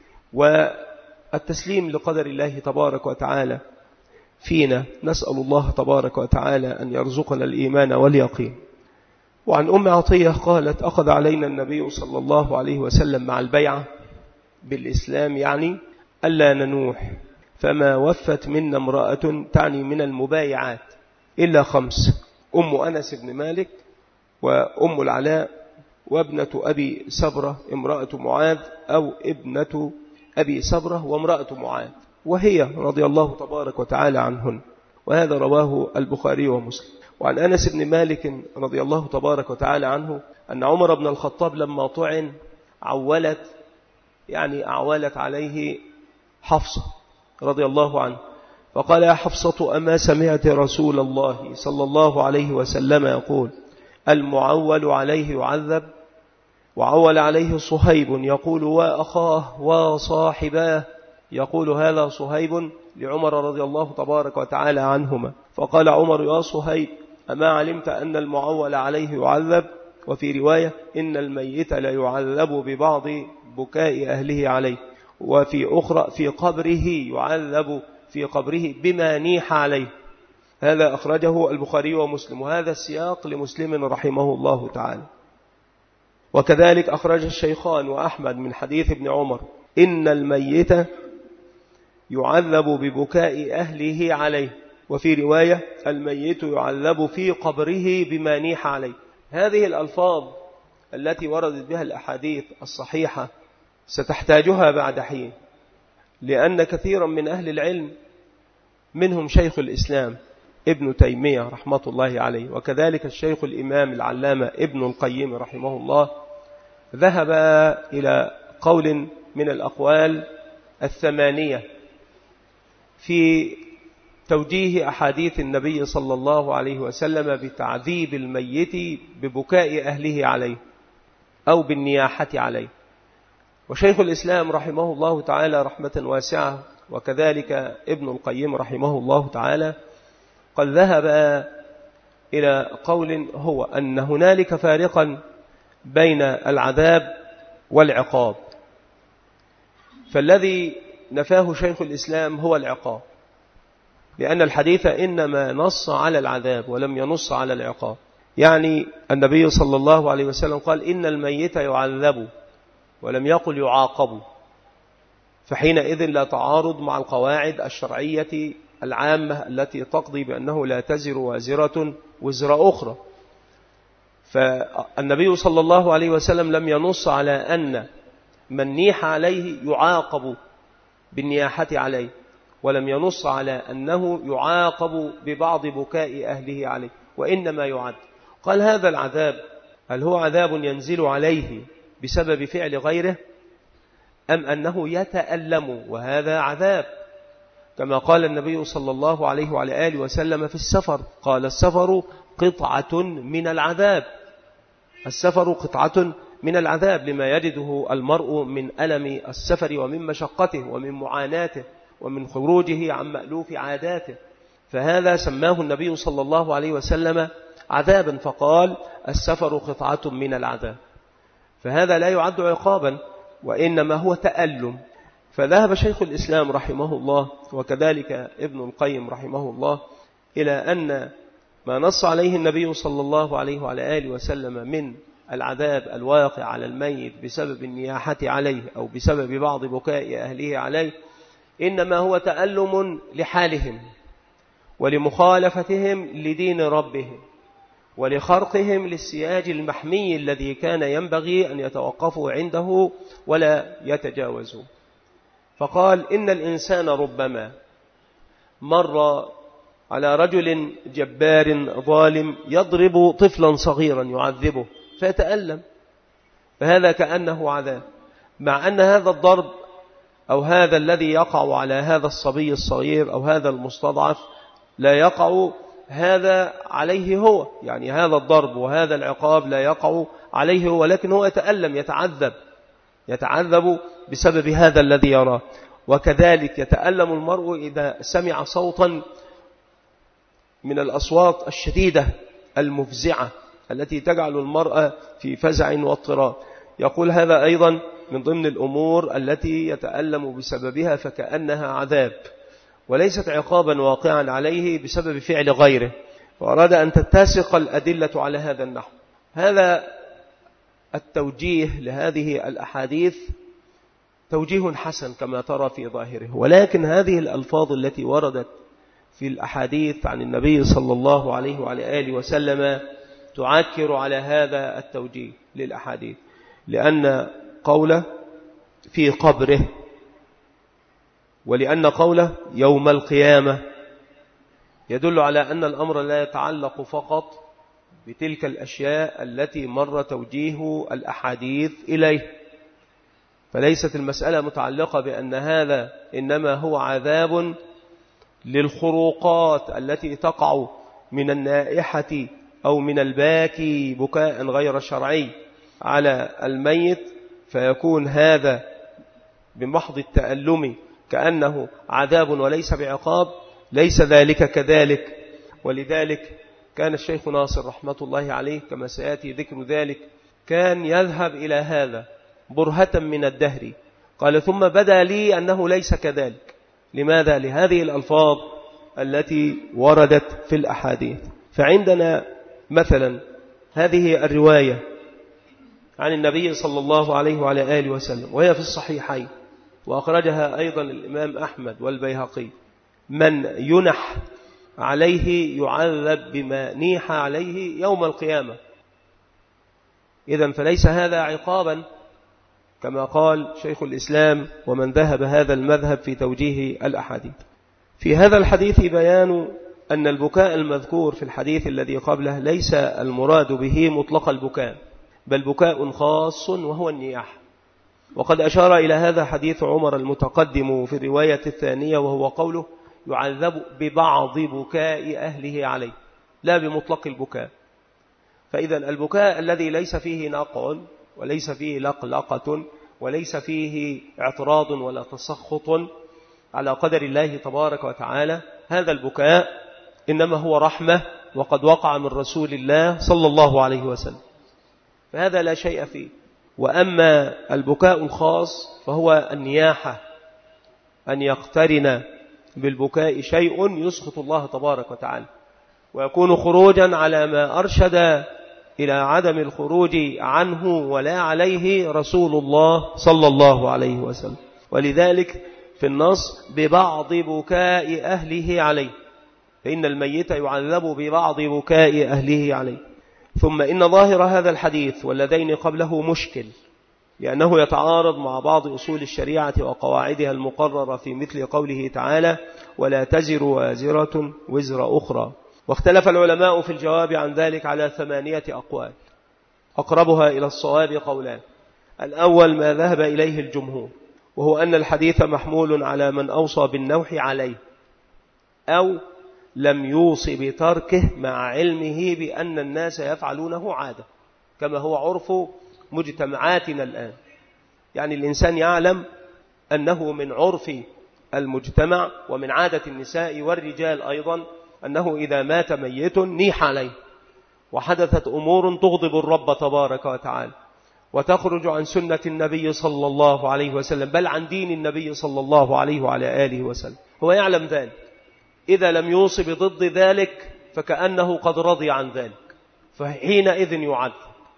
والتسليم لقدر الله تبارك وتعالى فينا. نسأل الله تبارك وتعالى أن يرزقنا الإيمان واليقين. وعن أم عطية قالت: أخذ علينا النبي صلى الله عليه وسلم مع البيعة بالإسلام يعني ألا ننوح، فما وفت منا امرأة، تعني من المبايعات، إلا خمس: أم أنس بن مالك، وأم العلاء، وابنة أبي سبرة امرأة معاذ، أو ابنة أبي سبرة وامرأة معاذ، وهي رضي الله تبارك وتعالى عنهن. وهذا رواه البخاري ومسلم. وعن أنس بن مالك رضي الله تبارك وتعالى عنه أن عمر بن الخطاب لما طعن عولت يعني أعولت عليه حفصة رضي الله عنه، فقال: يا حفصة، أما سمعت رسول الله صلى الله عليه وسلم يقول: المعول عليه يعذب؟ وعول عليه صهيب يقول: وأخاه وصاحباه، يقول هذا صهيب لعمر رضي الله تبارك وتعالى عنهما. فقال عمر: يا صهيب، أما علمت أن المعول عليه يعذب؟ وفي رواية: إن الميت لا يعذب ببعض بكاء أهله عليه، وفي أخرى: في قبره يعذب في قبره بما نيح عليه. هذا أخرجه البخاري ومسلم، وهذا السياق لمسلم رحمه الله تعالى. وكذلك أخرج الشيخان وأحمد من حديث ابن عمر: إن الميت يعذب ببكاء أهله عليه، وفي رواية: الميت يعذب في قبره بما نيح عليه. هذه الألفاظ التي وردت بها الأحاديث الصحيحة ستحتاجها بعد حين، لأن كثيرا من أهل العلم منهم شيخ الإسلام ابن تيمية رحمة الله عليه، وكذلك الشيخ الإمام العلامة ابن القيم رحمه الله، ذهب إلى قول من الأقوال الثمانية في توجيه أحاديث النبي صلى الله عليه وسلم بتعذيب الميت ببكاء أهله عليه أو بالنياحة عليه. وشيخ الإسلام رحمه الله تعالى رحمة واسعة وكذلك ابن القيم رحمه الله تعالى قد ذهب إلى قول هو أن هنالك فارقا بين العذاب والعقاب، فالذي نفاه شيخ الإسلام هو العقاب، لأن الحديث إنما نص على العذاب ولم ينص على العقاب. يعني النبي صلى الله عليه وسلم قال إن الميت يعذب ولم يقل يعاقب، فحينئذ لا تعارض مع القواعد الشرعية العامة التي تقضي بأنه لا تزر وازرة وزر أخرى. فالنبي صلى الله عليه وسلم لم ينص على أن من نيح عليه يعاقب بالنياحة عليه، ولم ينص على أنه يعاقب ببعض بكاء أهله عليه، وإنما يعد. قال هذا العذاب هل هو عذاب ينزل عليه بسبب فعل غيره أم أنه يتألم، وهذا عذاب، كما قال النبي صلى الله عليه وعلى آله وسلم في السفر، قال السفر قطعة من العذاب، السفر قطعة من العذاب لما يجده المرء من ألم السفر ومن مشقته ومن معاناته ومن خروجه عن مألوف عاداته، فهذا سماه النبي صلى الله عليه وسلم عذابا، فقال السفر قطعة من العذاب، فهذا لا يعد عقابا وإنما هو تألم. فذهب شيخ الإسلام رحمه الله وكذلك ابن القيم رحمه الله إلى أن ما نص عليه النبي صلى الله عليه وعلى آله وسلم من العذاب الواقع على الميت بسبب النياحة عليه أو بسبب بعض بكاء أهله عليه إنما هو تألم لحالهم ولمخالفتهم لدين ربهم ولخرقهم للسياج المحمي الذي كان ينبغي أن يتوقفوا عنده ولا يتجاوزوا. فقال إن الإنسان ربما مر على رجل جبار ظالم يضرب طفلا صغيرا يعذبه فيتألم، فهذا كأنه عذاب، مع أن هذا الضرب أو هذا الذي يقع على هذا الصبي الصغير أو هذا المستضعف لا يقع هذا عليه هو، يعني هذا الضرب وهذا العقاب لا يقع عليه هو، لكن هو يتألم يتعذب يتعذب بسبب هذا الذي يراه. وكذلك يتألم المرء إذا سمع صوتا من الأصوات الشديدة المفزعة التي تجعل المرأة في فزع واضطراب، يقول هذا أيضا من ضمن الأمور التي يتألم بسببها فكأنها عذاب وليست عقابا واقعا عليه بسبب فعل غيره، وأراد أن تتسق الأدلة على هذا النحو. هذا التوجيه لهذه الأحاديث توجيه حسن كما ترى في ظاهره، ولكن هذه الألفاظ التي وردت في الأحاديث عن النبي صلى الله عليه وعلى آله وسلم تعكر على هذا التوجيه للأحاديث، لأن قوله في قبره ولأن قوله يوم القيامة يدل على أن الأمر لا يتعلق فقط بتلك الأشياء التي مر توجيه الأحاديث إليه، فليست المسألة متعلقة بأن هذا إنما هو عذاب للخروقات التي تقع من النائحة أو من الباكي بكاء غير شرعي على الميت، فيكون هذا بمحض التألم كأنه عذاب وليس بعقاب، ليس ذلك كذلك. ولذلك كان الشيخ ناصر رحمة الله عليه كما سيأتي ذكر ذلك كان يذهب إلى هذا برهة من الدهر، قال ثم بدا لي أنه ليس كذلك. لماذا؟ لهذه الألفاظ التي وردت في الأحاديث. فعندنا مثلا هذه الرواية عن النبي صلى الله عليه وعلى آله وسلم وهي في الصحيحين وأخرجها أيضا الإمام أحمد والبيهقي: من ينح عليه يعذب بما نيح عليه يوم القيامة. إذن فليس هذا عقابا كما قال شيخ الإسلام ومن ذهب هذا المذهب في توجيه الأحاديث. في هذا الحديث بيان أن البكاء المذكور في الحديث الذي قبله ليس المراد به مطلق البكاء، بل بكاء خاص وهو النياح. وقد أشار إلى هذا حديث عمر المتقدم في الرواية الثانية، وهو قوله يعذب ببعض بكاء أهله عليه لا بمطلق البكاء. فإذا البكاء الذي ليس فيه نقع وليس فيه لقلقة وليس فيه اعتراض ولا تسخط على قدر الله تبارك وتعالى. هذا البكاء إنما هو رحمة، وقد وقع من رسول الله صلى الله عليه وسلم، فهذا لا شيء فيه. وأما البكاء الخاص فهو النياحة، أن يقترن بالبكاء شيء يسخط الله تبارك وتعالى، ويكون خروجا على ما أرشد إلى عدم الخروج عنه ولا عليه رسول الله صلى الله عليه وسلم. ولذلك في النص ببعض بكاء أهله عليه، فإن الميت يعذب ببعض بكاء أهله عليه. ثم إن ظاهر هذا الحديث والذين قبله مشكل، لأنه يتعارض مع بعض أصول الشريعة وقواعدها المقررة في مثل قوله تعالى ولا تزر وازرة وزر أخرى. واختلف العلماء في الجواب عن ذلك على ثمانية أقوال، أقربها إلى الصواب قولان. الأول ما ذهب إليه الجمهور، وهو أن الحديث محمول على من أوصى بالنوح عليه أو لم يوصي بتركه مع علمه بأن الناس يفعلونه عادة، كما هو عرف مجتمعاتنا الآن. يعني الإنسان يعلم أنه من عرف المجتمع ومن عادة النساء والرجال أيضا أنه إذا مات ميت نيح عليه، وحدثت أمور تغضب الرب تبارك وتعالى وتخرج عن سنة النبي صلى الله عليه وسلم، بل عن دين النبي صلى الله عليه وعلى آله وسلم. هو يعلم ذلك، إذا لم يوصي بضد ذلك فكأنه قد رضي عن ذلك، فحينئذ يعذب،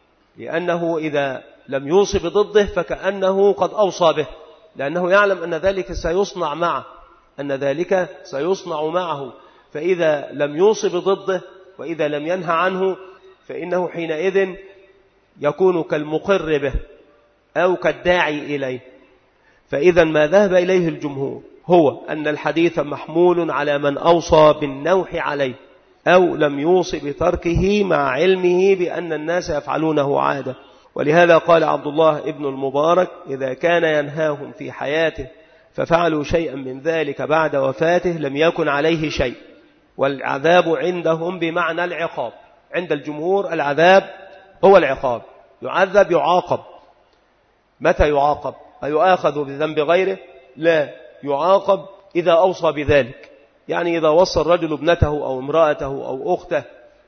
لأنه إذا لم يوصي بضده فكأنه قد أوصى به، لأنه يعلم أن ذلك سيصنع معه أن ذلك سيصنع معه فإذا لم يوصي بضده وإذا لم ينهى عنه فإنه حينئذ يكون كالمقر به أو كالداعي إليه. فإذا ما ذهب إليه الجمهور هو أن الحديث محمول على من أوصى بالنوح عليه أو لم يوصي بتركه مع علمه بأن الناس يفعلونه عادة. ولهذا قال عبد الله ابن المبارك إذا كان ينهاهم في حياته ففعلوا شيئا من ذلك بعد وفاته لم يكن عليه شيء، والعذاب عندهم بمعنى العقاب. عند الجمهور العذاب هو العقاب، يعذب يعاقب. متى يعاقب؟ أيؤاخذ بذنب غيره؟ لا، يعاقب إذا أوصى بذلك. يعني إذا وصى الرجل ابنته أو امرأته أو أخته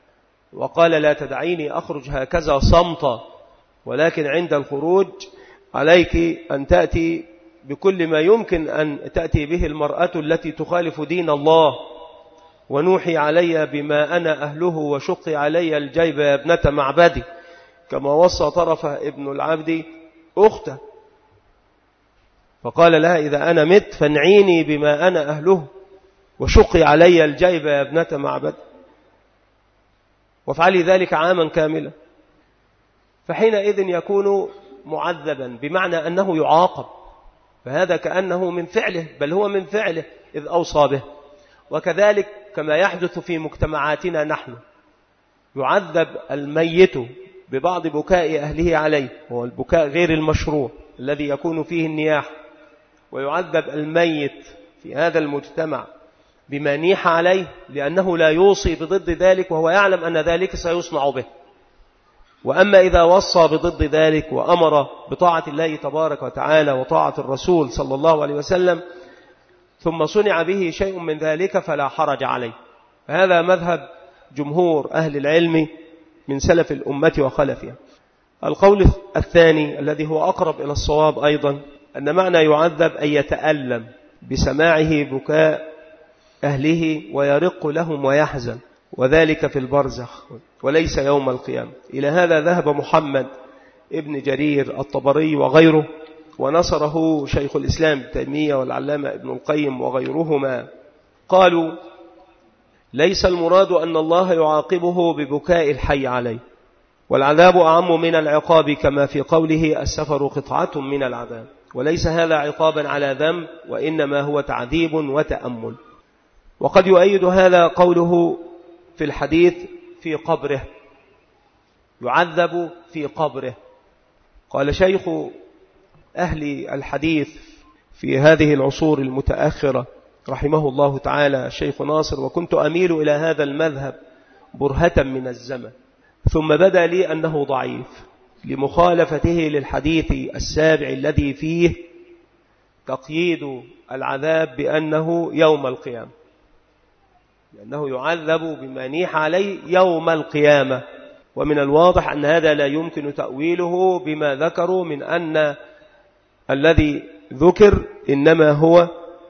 وقال لا تدعيني أخرج هكذا صمتا، ولكن عند الخروج عليك أن تأتي بكل ما يمكن أن تأتي به المرأة التي تخالف دين الله، ونوحي علي بما أنا أهله وشقي علي الجيب يا ابنة معبدي، كما وصى طرفة ابن العبد أخته فقال لها إذا أنا مت فانعيني بما أنا أهله وشقي علي الجيب يا ابنة معبدي، وافعلي ذلك عاما كاملا. فحينئذ يكون معذبا بمعنى أنه يعاقب، فهذا كأنه من فعله، بل هو من فعله إذ أوصى به. وكذلك كما يحدث في مجتمعاتنا نحن، يعذب الميت ببعض بكاء أهله عليه، هو البكاء غير المشروع الذي يكون فيه النياح، ويعذب الميت في هذا المجتمع بما نيح عليه لأنه لا يوصي بضد ذلك وهو يعلم أن ذلك سيصنع به. وأما إذا وصى بضد ذلك وأمر بطاعة الله تبارك وتعالى وطاعة الرسول صلى الله عليه وسلم ثم صنع به شيء من ذلك فلا حرج عليه. هذا مذهب جمهور أهل العلم من سلف الأمة وخلفها. القول الثاني الذي هو أقرب إلى الصواب أيضا أن معنى يعذب أن يتألم بسماعه بكاء أهله ويرق لهم ويحزن، وذلك في البرزخ وليس يوم القيامة. إلى هذا ذهب محمد ابن جرير الطبري وغيره، ونصره شيخ الإسلام ابن تيمية والعلامة ابن القيم وغيرهما. قالوا ليس المراد أن الله يعاقبه ببكاء الحي عليه، والعذاب أعم من العقاب كما في قوله السفر قطعة من العذاب، وليس هذا عقابا على ذنب وإنما هو تعذيب وتأمل. وقد يؤيد هذا قوله في الحديث في قبره، يعذب في قبره. قال شيخ أهل الحديث في هذه العصور المتأخرة رحمه الله تعالى الشيخ ناصر، وكنت أميل إلى هذا المذهب برهة من الزمن، ثم بدا لي أنه ضعيف، لمخالفته للحديث السابع الذي فيه تقييد العذاب بأنه يوم القيامة، لأنه يعذب بما نيح عليه يوم القيامة. ومن الواضح أن هذا لا يمكن تأويله بما ذكروا من أن الذي ذكر إنما هو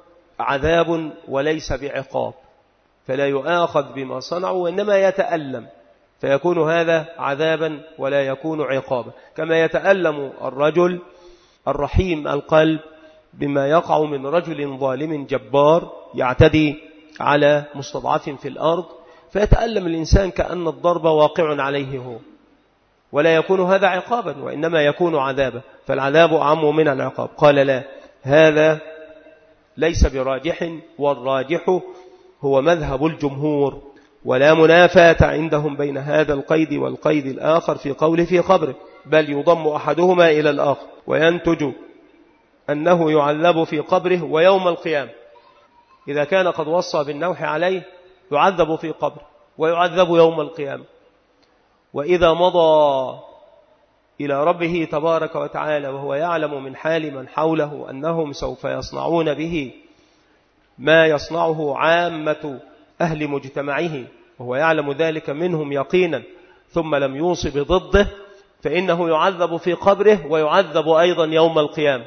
عذاب وليس بعقاب، فلا يؤاخذ بما صنعوا وإنما يتألم، فيكون هذا عذابا ولا يكون عقابا، كما يتألم الرجل الرحيم القلب بما يقع من رجل ظالم جبار يعتدي على مستضعف في الأرض، فيتألم الإنسان كأن الضرب واقع عليه هو، ولا يكون هذا عقابا وإنما يكون عذابا، فالعذاب أعم من العقاب. قال لا، هذا ليس براجح، والراجح هو مذهب الجمهور، ولا منافاة عندهم بين هذا القيد والقيد الآخر في قوله في قبره، بل يضم أحدهما إلى الآخر، وينتج أنه يعذب في قبره ويوم القيامة. إذا كان قد وصى بالنوح عليه يعذب في قبره ويعذب يوم القيامة، وإذا مضى إلى ربه تبارك وتعالى وهو يعلم من حال من حوله أنهم سوف يصنعون به ما يصنعه عامة أهل مجتمعه، وهو يعلم ذلك منهم يقينا، ثم لم يوص بضده، فإنه يعذب في قبره ويعذب أيضا يوم القيامة،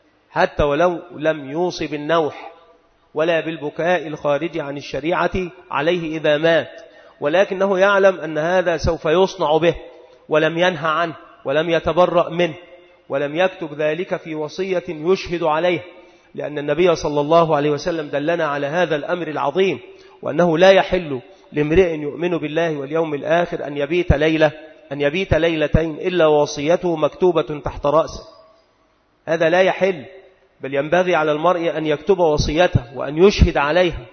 حتى ولو لم يوص بالنوح ولا بالبكاء الخارج عن الشريعة عليه إذا مات، ولكنه يعلم أن هذا سوف يصنع به ولم ينهى عنه ولم يتبرأ منه ولم يكتب ذلك في وصية يشهد عليه، لأن النبي صلى الله عليه وسلم دلنا على هذا الأمر العظيم، وأنه لا يحل لامرئ يؤمن بالله واليوم الآخر أن يبيت ليلة أن يبيت ليلتين إلا وصيته مكتوبة تحت رأسه. هذا لا يحل، بل ينبغي على المرء أن يكتب وصيته وأن يشهد عليها،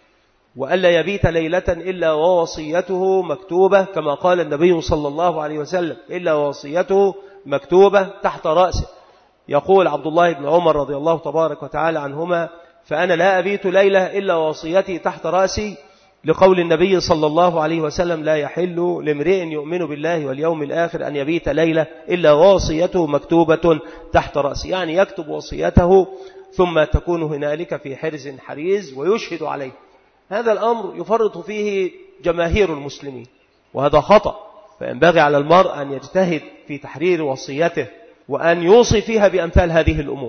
وألا يبيت ليلة إلا ووصيته مكتوبة، كما قال النبي صلى الله عليه وسلم إلا وصيته مكتوبة تحت رأسه. يقول عبد الله بن عمر رضي الله تبارك وتعالى عنهما: فأنا لا أبيت ليلة إلا وصيتي تحت رأسي، لقول النبي صلى الله عليه وسلم: لا يحل لامرئ يؤمن بالله واليوم الآخر أن يبيت ليلة إلا وصيته مكتوبة تحت رأسه، يعني يكتب وصيته ثم تكون هنالك في حرز حريز ويشهد عليه. هذا الأمر يفرط فيه جماهير المسلمين، وهذا خطأ، فينبغي على المرء أن يجتهد في تحرير وصيته وأن يوصي فيها بأمثال هذه الأمور،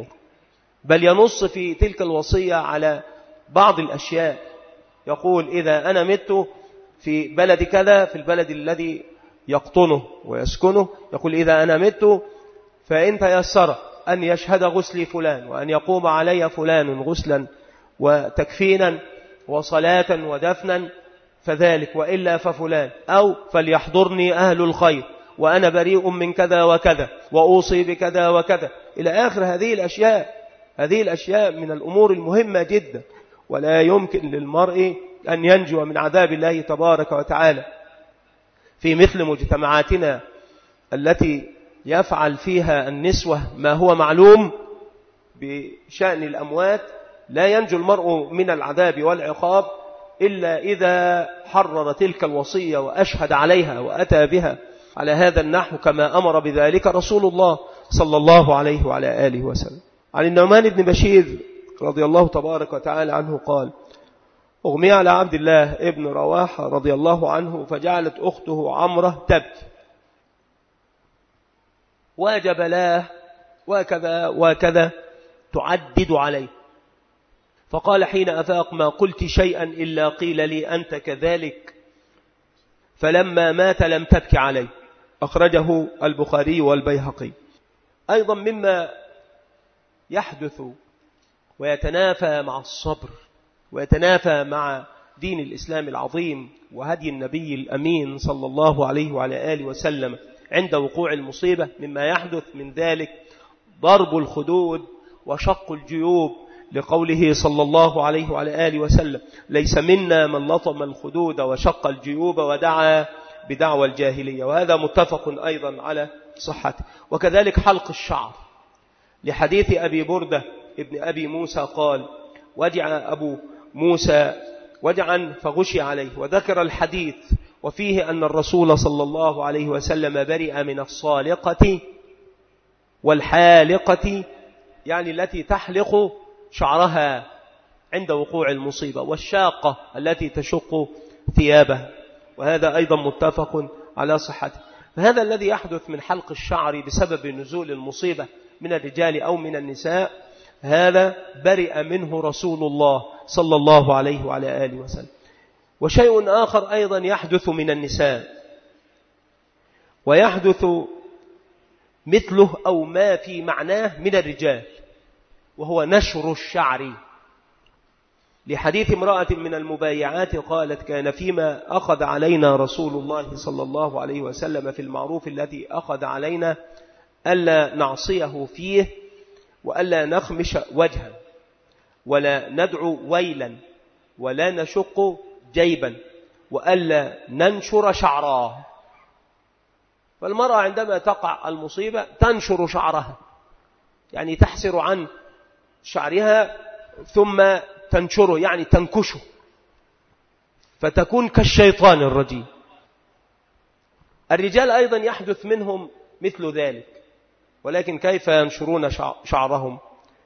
بل ينص في تلك الوصية على بعض الأشياء، يقول: إذا أنا مت في بلد كذا، في البلد الذي يقطنه ويسكنه، يقول: إذا أنا مت فإن تيسر أن يشهد غسلي فلان، وأن يقوم علي فلان غسلا وتكفينا وصلاة ودفنا فذلك، وإلا ففلان، أو فليحضرني أهل الخير وأنا بريء من كذا وكذا وأوصي بكذا وكذا، إلى آخر هذه الأشياء. هذه الأشياء من الأمور المهمة جدا، ولا يمكن للمرء أن ينجو من عذاب الله تبارك وتعالى في مثل مجتمعاتنا التي يفعل فيها النسوة ما هو معلوم بشأن الأموات. لا ينجو المرء من العذاب والعقاب إلا إذا حرر تلك الوصية وأشهد عليها وأتى بها على هذا النحو، كما أمر بذلك رسول الله صلى الله عليه وعلى آله وسلم. عن النعمان بن بشير رضي الله تبارك وتعالى عنه قال: أغمي على عبد الله ابن رواحة رضي الله عنه، فجعلت أخته عمرة تبكي، وجبلاه وكذا وكذا تعدد عليه، فقال حين أفاق: ما قلت شيئا إلا قيل لي أنت كذلك، فلما مات لم تبكي عليه. أخرجه البخاري والبيهقي. أيضا مما يحدث ويتنافى مع الصبر ويتنافى مع دين الإسلام العظيم وهدي النبي الأمين صلى الله عليه وعلى آله وسلم عند وقوع المصيبة، مما يحدث من ذلك ضرب الخدود وشق الجيوب، لقوله صلى الله عليه وعلى آله وسلم: ليس منا من لطم الخدود وشق الجيوب ودعا بدعوى الجاهلية. وهذا متفق أيضا على صحته. وكذلك حلق الشعر، لحديث أبي بردة ابن أبي موسى قال: وجع أبو موسى وجعا فغشي عليه، وذكر الحديث وفيه أن الرسول صلى الله عليه وسلم برئ من الصالقة والحالقة، يعني التي تحلق شعرها عند وقوع المصيبة، والشاقة التي تشق ثيابها، وهذا أيضا متفق على صحته. فهذا الذي يحدث من حلق الشعر بسبب نزول المصيبة من الرجال أو من النساء، هذا برئ منه رسول الله صلى الله عليه وعلى آله وسلم. وشيء آخر أيضا يحدث من النساء، ويحدث مثله أو ما في معناه من الرجال، وهو نشر الشعر، لحديث امرأة من المبايعات قالت: كان فيما أخذ علينا رسول الله صلى الله عليه وسلم في المعروف الذي أخذ علينا ألا نعصيه فيه، وألا نخمش وجها، ولا ندعو ويلا، ولا نشق جيبا، وألا ننشر شعرا. فالمرأة عندما تقع المصيبة تنشر شعرها، يعني تحسر عن شعرها ثم تنشره، يعني تنكشه، فتكون كالشيطان الرجيم. الرجال أيضا يحدث منهم مثل ذلك، ولكن كيف ينشرون شعرهم؟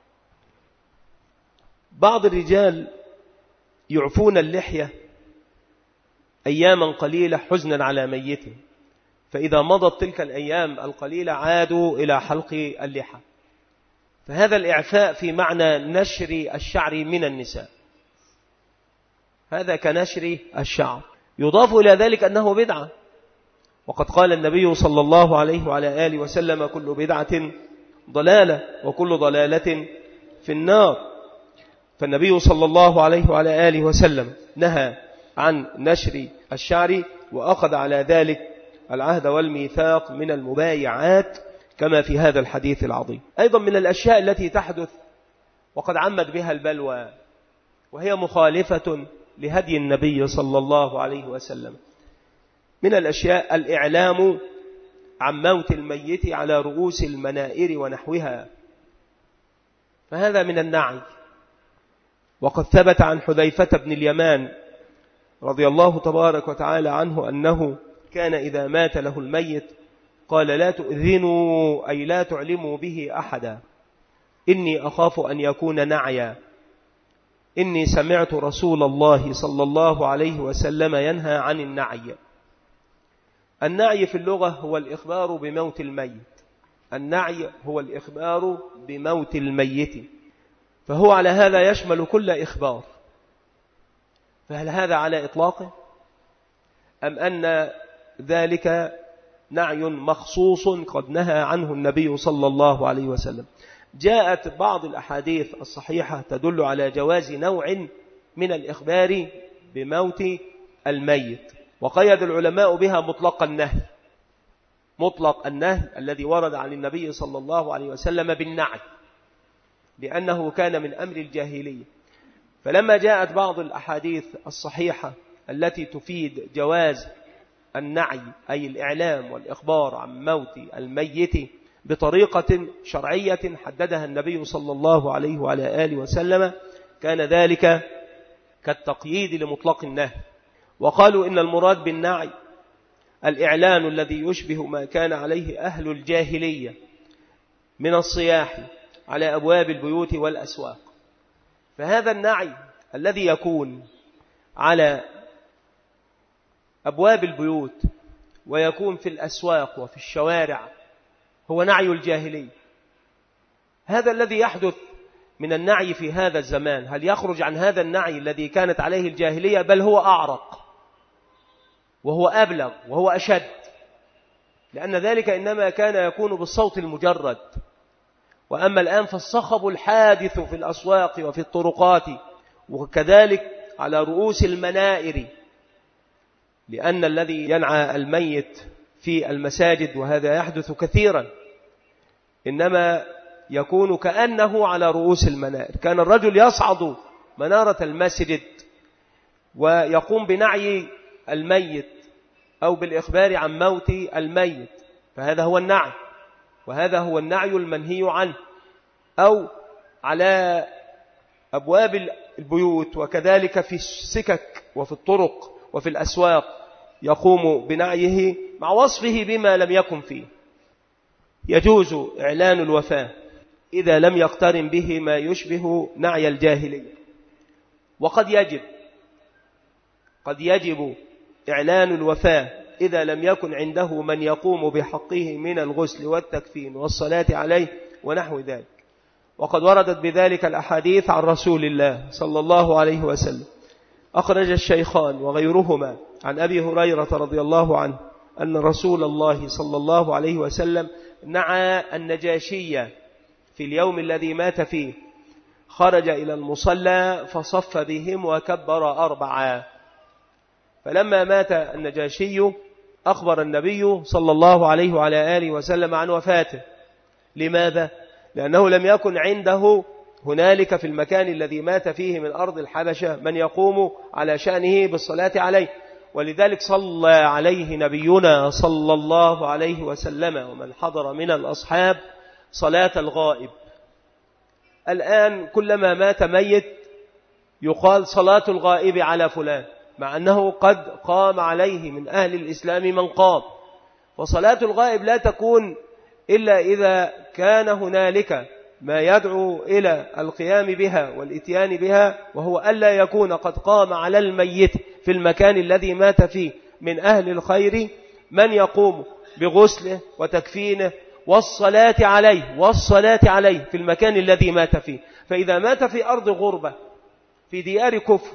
بعض الرجال يعفون اللحية أياما قليلة حزنا على ميته، فإذا مضت تلك الأيام القليلة عادوا إلى حلق اللحى. فهذا الإعفاء في معنى نشر الشعر من النساء، هذا كنشر الشعر. يضاف إلى ذلك أنه بدعة، وقد قال النبي صلى الله عليه وعلى آله وسلم: كل بدعة ضلالة، وكل ضلالة في النار. فالنبي صلى الله عليه وعلى آله وسلم نهى عن نشر الشعر، وأخذ على ذلك العهد والميثاق من المبايعات كما في هذا الحديث العظيم. أيضا من الأشياء التي تحدث وقد عمت بها البلوى، وهي مخالفة لهدي النبي صلى الله عليه وسلم، من الأشياء الإعلام عن موت الميت على رؤوس المنائر ونحوها، فهذا من النعي. وقد ثبت عن حذيفة بن اليمان رضي الله تبارك وتعالى عنه أنه كان إذا مات له الميت قال: لا تؤذنوا، أي لا تعلموا به أحدا، إني أخاف أن يكون نعيا، إني سمعت رسول الله صلى الله عليه وسلم ينهى عن النعي. النعي في اللغة هو الإخبار بموت الميت، النعي هو الإخبار بموت الميت، فهو على هذا يشمل كل إخبار. فهل هذا على إطلاقه، أم أن ذلك نعي مخصوص قد نهى عنه النبي صلى الله عليه وسلم؟ جاءت بعض الأحاديث الصحيحة تدل على جواز نوع من الإخبار بموت الميت، وقيد العلماء بها مطلق النهي، مطلق النهي الذي ورد عن النبي صلى الله عليه وسلم بالنعي، لأنه كان من أمر الجاهلية. فلما جاءت بعض الأحاديث الصحيحة التي تفيد جواز النعي، أي الإعلام والإخبار عن موت الميت بطريقة شرعية حددها النبي صلى الله عليه وعلى آله وسلم، كان ذلك كالتقييد لمطلق النهي. وقالوا إن المراد بالنعي الإعلان الذي يشبه ما كان عليه أهل الجاهلية من الصياح على أبواب البيوت والأسواق. فهذا النعي الذي يكون على أبواب البيوت ويكون في الأسواق وفي الشوارع هو نعي الجاهلي. هذا الذي يحدث من النعي في هذا الزمان هل يخرج عن هذا النعي الذي كانت عليه الجاهلية؟ بل هو أعرق وهو أبلغ وهو أشد، لأن ذلك إنما كان يكون بالصوت المجرد. وأما الآن فالصخب الحادث في الأسواق وفي الطرقات، وكذلك على رؤوس المنائر، لأن الذي ينعى الميت في المساجد وهذا يحدث كثيرا إنما يكون كأنه على رؤوس المنائر. كان الرجل يصعد منارة المسجد ويقوم بنعي الميت أو بالإخبار عن موت الميت، فهذا هو النعي، وهذا هو النعي المنهي عنه. أو على أبواب البيوت، وكذلك في السكك وفي الطرق وفي الأسواق يقوم بنعيه مع وصفه بما لم يكن فيه. يجوز إعلان الوفاة إذا لم يقترن به ما يشبه نعي الجاهلية، وقد يجب قد يجب إعلان الوفاة إذا لم يكن عنده من يقوم بحقه من الغسل والتكفين والصلاة عليه ونحو ذلك. وقد وردت بذلك الأحاديث عن رسول الله صلى الله عليه وسلم. أخرج الشيخان وغيرهما عن أبي هريرة رضي الله عنه أن رسول الله صلى الله عليه وسلم نعى النجاشية في اليوم الذي مات فيه، خرج إلى المصلى فصف بهم وكبر أربعا. فلما مات النجاشي أخبر النبي صلى الله عليه وعلى آله وسلم عن وفاته. لماذا؟ لأنه لم يكن عنده هنالك في المكان الذي مات فيه من أرض الحبشة من يقوم على شأنه بالصلاة عليه، ولذلك صلى عليه نبينا صلى الله عليه وسلم ومن حضر من الأصحاب صلاة الغائب. الآن كلما مات ميت يقال صلاة الغائب على فلان، مع أنه قد قام عليه من أهل الإسلام من قام. وصلاة الغائب لا تكون إلا إذا كان هنالك ما يدعو إلى القيام بها والإتيان بها، وهو ألا يكون قد قام على الميت في المكان الذي مات فيه من أهل الخير من يقوم بغسله وتكفينه والصلاة عليه والصلاة عليه في المكان الذي مات فيه. فإذا مات في أرض غربة في ديار كفر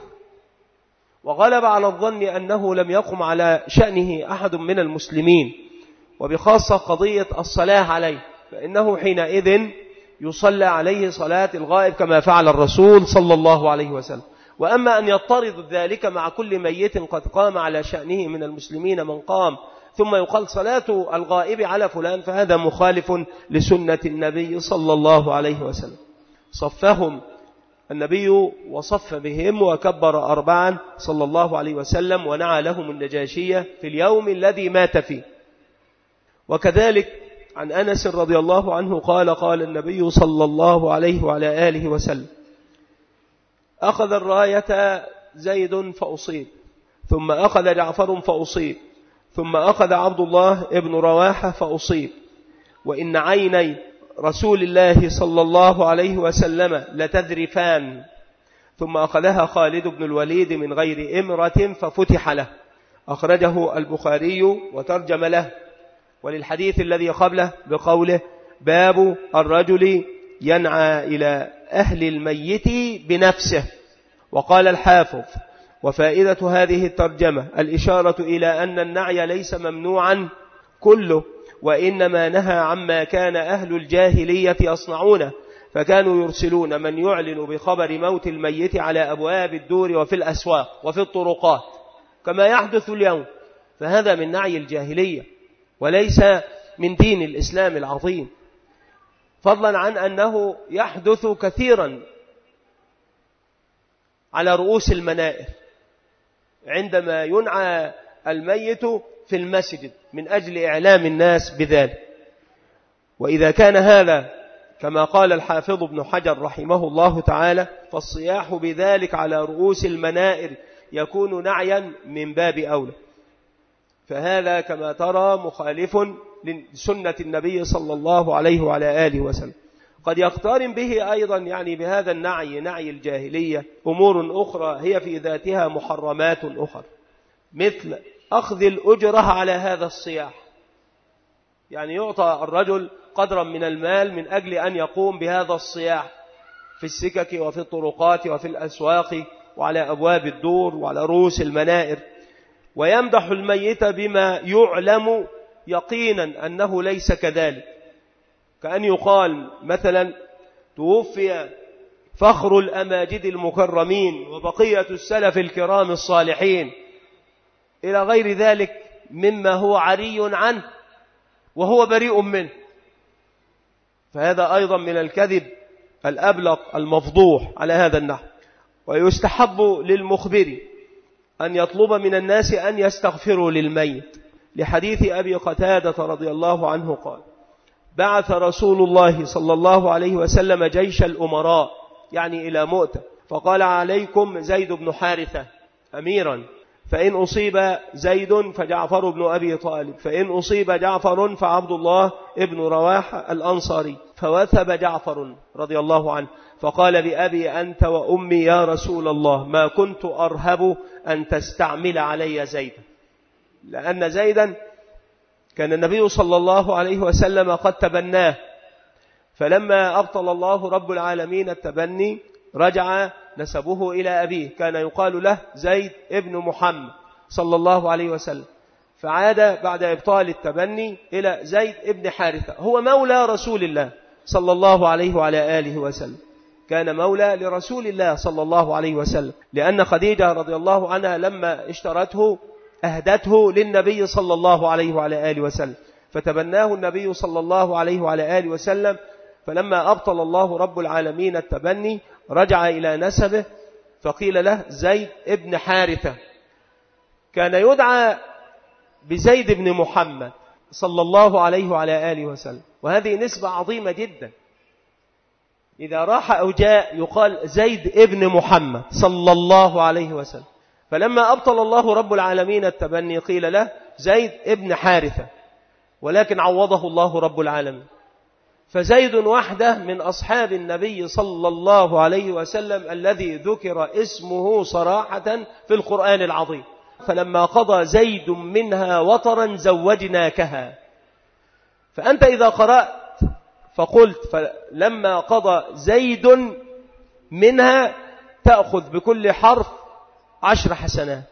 وغلب على الظن أنه لم يقم على شأنه أحد من المسلمين، وبخاصة قضية الصلاة عليه، فإنه حينئذ يصلى عليه صلاة الغائب كما فعل الرسول صلى الله عليه وسلم. وأما أن يضطرد ذلك مع كل ميت قد قام على شأنه من المسلمين من قام ثم يقال صلاة الغائب على فلان، فهذا مخالف لسنة النبي صلى الله عليه وسلم. صفهم النبي وصف بهم وكبر أربعا صلى الله عليه وسلم ونعى لهم النجاشية في اليوم الذي مات فيه. وكذلك عن أنس رضي الله عنه قال قال النبي صلى الله عليه وعلى آله وسلم: أخذ الراية زيد فأصيب، ثم أخذ جعفر فأصيب، ثم أخذ عبد الله ابن رواحة فأصيب، وإن عيني رسول الله صلى الله عليه وسلم لتذرفان، ثم أخذها خالد بن الوليد من غير إمرة ففتح له. أخرجه البخاري وترجم له، وللحديث الذي قبله بقوله: باب الرجل ينعى إلى أهل الميت بنفسه. وقال الحافظ: وفائدة هذه الترجمة الإشارة إلى أن النعي ليس ممنوعا كله، وإنما نهى عما كان أهل الجاهلية يصنعونه، فكانوا يرسلون من يعلن بخبر موت الميت على أبواب الدور وفي الأسواق وفي الطرقات كما يحدث اليوم، فهذا من نعي الجاهلية وليس من دين الإسلام العظيم، فضلا عن أنه يحدث كثيرا على رؤوس المنائر عندما ينعى الميت في المسجد من أجل إعلام الناس بذلك. وإذا كان هذا كما قال الحافظ ابن حجر رحمه الله تعالى، فالصياح بذلك على رؤوس المنائر يكون نعيا من باب أولى، فهذا كما ترى مخالف لسنة النبي صلى الله عليه وعلى آله وسلم. قد يقترن به أيضا يعني بهذا النعي نعي الجاهلية أمور أخرى هي في ذاتها محرمات أخرى، مثل أخذ الأجرة على هذا الصياح، يعني يعطى الرجل قدرا من المال من أجل أن يقوم بهذا الصياح في السكك وفي الطرقات وفي الأسواق وعلى أبواب الدور وعلى رؤوس المنائر، ويمدح الميت بما يعلم يقينا أنه ليس كذلك، كأن يقال مثلا: توفي فخر الأماجد المكرمين وبقية السلف الكرام الصالحين، إلى غير ذلك مما هو عري عنه وهو بريء منه، فهذا أيضا من الكذب الأبلغ المفضوح على هذا النحو. ويستحب للمخبر أن يطلب من الناس أن يستغفروا للميت، لحديث أبي قتادة رضي الله عنه قال: بعث رسول الله صلى الله عليه وسلم جيش الأمراء يعني إلى مؤتة، فقال: عليكم زيد بن حارثة أميرا، فإن أصيب زيد فجعفر بن أبي طالب، فإن أصيب جعفر فعبد الله ابن رواحة الأنصاري. فوثب جعفر رضي الله عنه فقال بأبي أنت وأمي يا رسول الله ما كنت أرهب أن تستعمل علي زيدا، لأن زيدا كان النبي صلى الله عليه وسلم قد تبناه، فلما أبطل الله رب العالمين التبني رجع نسبه إلى أبيه، كان يقال له زيد ابن محمد صلى الله عليه وسلم، فعاد بعد إبطال التبني إلى زيد ابن حارثة، هو مولى رسول الله صلى الله عليه وعلى آله وسلم، كان مولى لرسول الله صلى الله عليه وسلم، لأن خديجة رضي الله عنها لما اشترته أهدته للنبي صلى الله عليه وعلى آله وسلم، فتبناه النبي صلى الله عليه وعلى آله وسلم. فلما أبطل الله رب العالمين التبني رجع إلى نسبه فقيل له زيد ابن حارثة، كان يدعى بزيد بن محمد صلى الله عليه وعلى آله وسلم، وهذه نسبة عظيمة جدا، إذا راح أو جاء يقال زيد ابن محمد صلى الله عليه وسلم. فلما أبطل الله رب العالمين التبني قيل له زيد ابن حارثة، ولكن عوضه الله رب العالمين، فزيد وحده من أصحاب النبي صلى الله عليه وسلم الذي ذكر اسمه صراحة في القرآن العظيم. فلما قضى زيد منها وطرا زوجناكها، فأنت إذا قرأت فقلت فلما قضى زيد منها تأخذ بكل حرف عشر حسنات.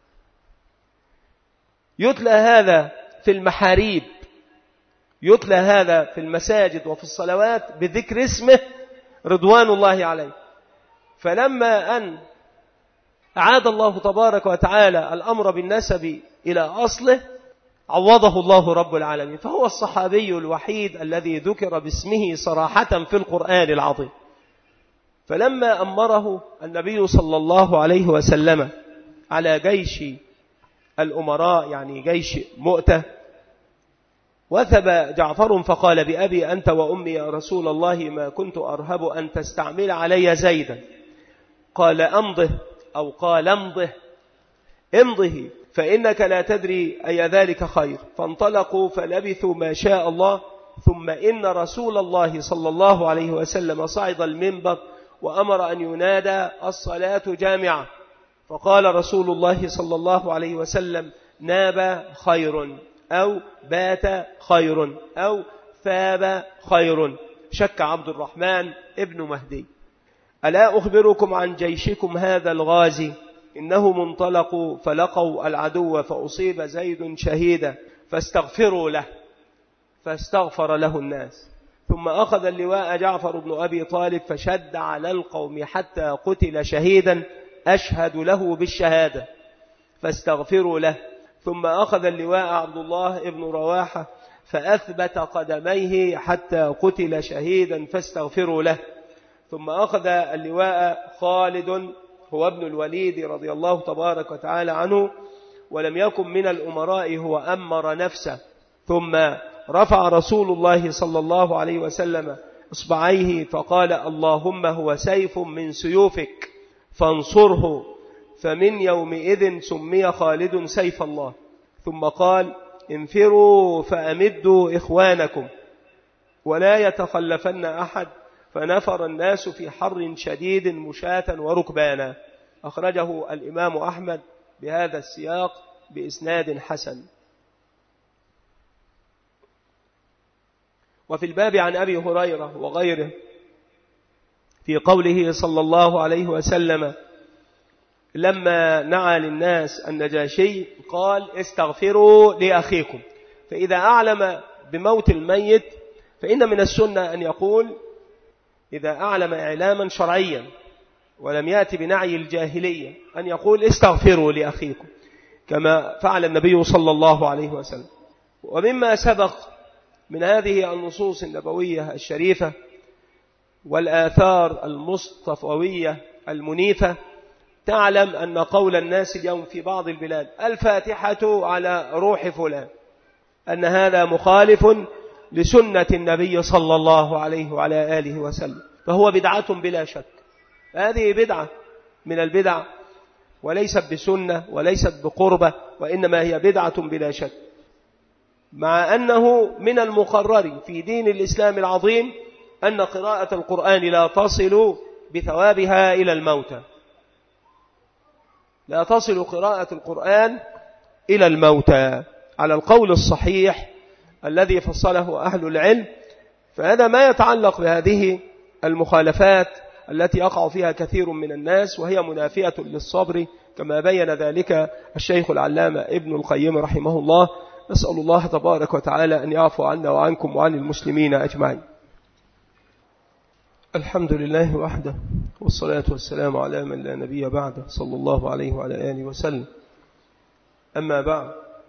يتلى هذا في المحاريب، يتلى هذا في المساجد وفي الصلوات بذكر اسمه رضوان الله عليه. فلما أن أعاد الله تبارك وتعالى الأمر بالنسب إلى أصله عوضه الله رب العالمين، فهو الصحابي الوحيد الذي ذكر باسمه صراحة في القرآن العظيم. فلما أمره النبي صلى الله عليه وسلم على جيش الأمراء يعني جيش مؤتة، وثب جعفر فقال بأبي أنت وأمي يا رسول الله ما كنت أرهب أن تستعمل علي زيدا، قال أمضه أو قال امضه امضه فإنك لا تدري أي ذلك خير. فانطلقوا فلبثوا ما شاء الله، ثم إن رسول الله صلى الله عليه وسلم صعد المنبر وأمر أن ينادى الصلاة جامعة، فقال رسول الله صلى الله عليه وسلم ناب خير أو بات خير أو ثاب خير. شك عبد الرحمن ابن مهدي ألا أخبركم عن جيشكم هذا الغازي، إنه منطلق فلقوا العدو فأصيب زيد شهيدا فاستغفروا له، فاستغفر له الناس. ثم أخذ اللواء جعفر بن أبي طالب فشد على القوم حتى قتل شهيدا أشهد له بالشهادة فاستغفروا له. ثم أخذ اللواء عبد الله بن رواحة فأثبت قدميه حتى قتل شهيدا فاستغفروا له. ثم أخذ اللواء خالد هو ابن الوليد رضي الله تبارك وتعالى عنه، ولم يكن من الأمراء، هو أمر نفسه. ثم رفع رسول الله صلى الله عليه وسلم إصبعيه فقال اللهم هو سيف من سيوفك فانصره، فمن يومئذ سمي خالد سيف الله. ثم قال انفروا فأمدوا إخوانكم ولا يتخلفن أحد، فنفر الناس في حر شديد مشاة وركبانا. أخرجه الإمام أحمد بهذا السياق بإسناد حسن. وفي الباب عن أبي هريرة وغيره في قوله صلى الله عليه وسلم لما نعى للناس النجاشي قال استغفروا لأخيكم، فإذا أعلم بموت الميت فإن من السنة أن يقول إذا أعلم إعلاما شرعيا ولم يأتي بنعي الجاهلية أن يقول استغفروا لأخيكم كما فعل النبي صلى الله عليه وسلم. ومما سبق من هذه النصوص النبوية الشريفة والآثار المصطفوية المنيفة، تعلم أن قول الناس اليوم في بعض البلاد الفاتحة على روح فلان أن هذا مخالف لسنة النبي صلى الله عليه وعلى آله وسلم، فهو بدعة بلا شك. هذه بدعة من البدع وليست بسنة وليست بقربة، وإنما هي بدعة بلا شك، مع أنه من المقرر في دين الإسلام العظيم أن قراءة القرآن لا تصل بثوابها إلى الموتى، لا تصل قراءة القرآن إلى الموتى على القول الصحيح الذي فصله أهل العلم. فهذا ما يتعلق بهذه المخالفات التي يقع فيها كثير من الناس، وهي منافية للصبر كما بين ذلك الشيخ العلامة ابن القيم رحمه الله. نسأل الله تبارك وتعالى أن يعفو عنا وعنكم وعن المسلمين أجمعين. الحمد لله وحده، والصلاة والسلام على من لا نبي بعده، صلى الله عليه وعلى آله وسلم. أما بعد،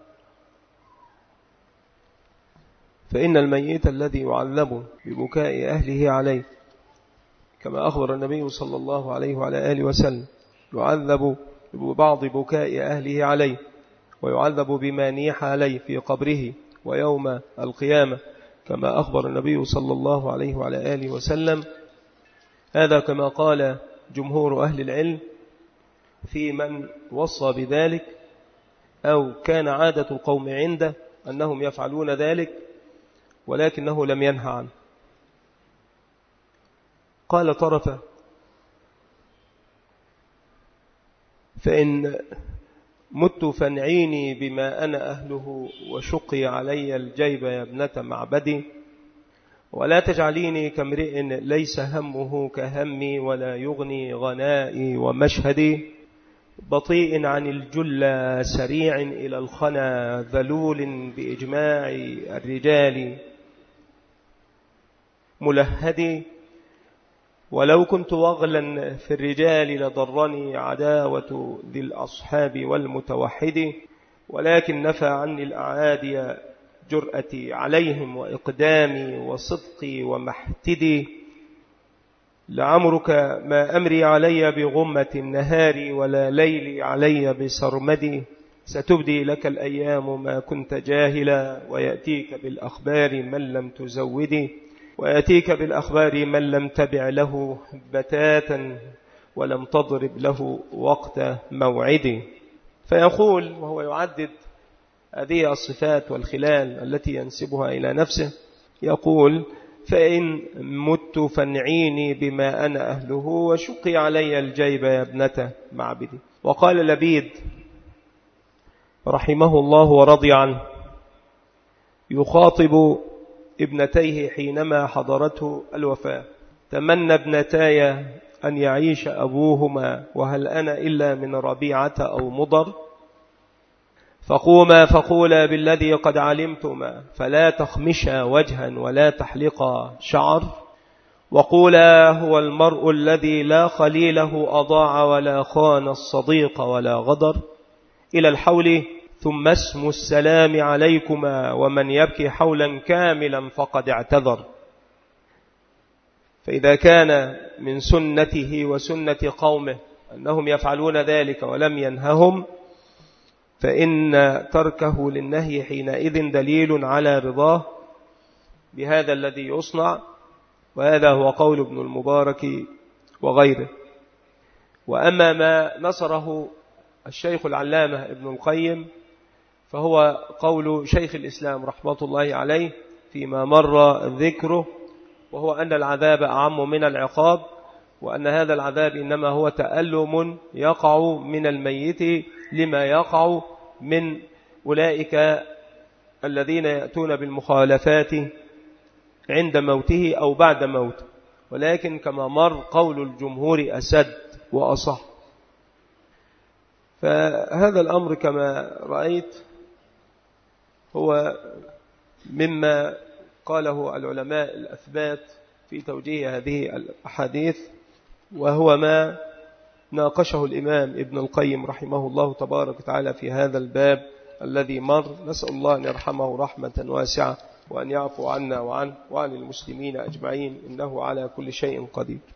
فإن الميت الذي يعذب ببكاء أهله عليه كما أخبر النبي صلى الله عليه وعلى آله وسلم يعذب ببعض بكاء أهله عليه، ويعذب بما نيح عليه في قبره ويوم القيامة كما أخبر النبي صلى الله عليه وعلى آله وسلم. هذا كما قال جمهور أهل العلم في من وصى بذلك أو كان عادة القوم عنده أنهم يفعلون ذلك، ولكنه لم ينهى عنه. قال طرفة: فإن مت فانعيني بما أنا أهله، وشقي علي الجيب يا ابنة معبدي، ولا تجعليني كامرئ ليس همه كهمي، ولا يغني غنائي ومشهدي، بطيء عن الجلة سريع إلى الخنا، ذلول بإجماع الرجال ملهدي، ولو كنت وغلا في الرجال لضرني عداوة ذي الأصحاب والمتوحد، ولكن نفى عني الأعادي جرأتي عليهم، وإقدامي وصدقي ومحتدي، لعمرك ما أمري علي بغمة النهار، ولا ليلي علي بسرمدي، ستبدي لك الأيام ما كنت جاهلا، ويأتيك بالأخبار من لم تزودي، ويأتيك بالأخبار من لم تبع له بتاتا، ولم تضرب له وقت موعد. فيقول وهو يعدد هذه الصفات والخلال التي ينسبها إلى نفسه، يقول: فإن مت فانعيني بما أنا أهله، وشقي علي الجيب يا ابنة معبدي. وقال لبيد رحمه الله ورضي عنه يخاطب ابنتيه حينما حضرته الوفاة: تمنى ابنتاي أن يعيش أبوهما، وهل أنا إلا من ربيعة أو مضر، فقوما فقولا بالذي قد علمتما، فلا تخمشا وجها ولا تحلقا شعر، وقولا هو المرء الذي لا خليله أضاع، ولا خان الصديق ولا غدر، إلى الحول ثم اسم السلام عليكما، ومن يبكي حولا كاملا فقد اعتذر. فإذا كان من سنته وسنة قومه أنهم يفعلون ذلك ولم ينههم، فإن تركه للنهي حينئذ دليل على رضاه بهذا الذي يصنع، وهذا هو قول ابن المبارك وغيره. وأما ما نصره الشيخ العلامة ابن القيم فهو قول شيخ الإسلام رحمة الله عليه فيما مر ذكره، وهو أن العذاب أعم من العقاب، وأن هذا العذاب إنما هو تألم يقع من الميت لما يقع من أولئك الذين يأتون بالمخالفات عند موته أو بعد موته. ولكن كما مر قول الجمهور أسد وأصح. فهذا الأمر كما رأيت هو مما قاله العلماء الأثبات في توجيه هذه الأحاديث، وهو ما ناقشه الإمام ابن القيم رحمه الله تبارك وتعالى في هذا الباب الذي مر. نسأل الله أن يرحمه رحمة واسعة، وأن يعفو عنا وعن وعن المسلمين أجمعين، إنه على كل شيء قدير.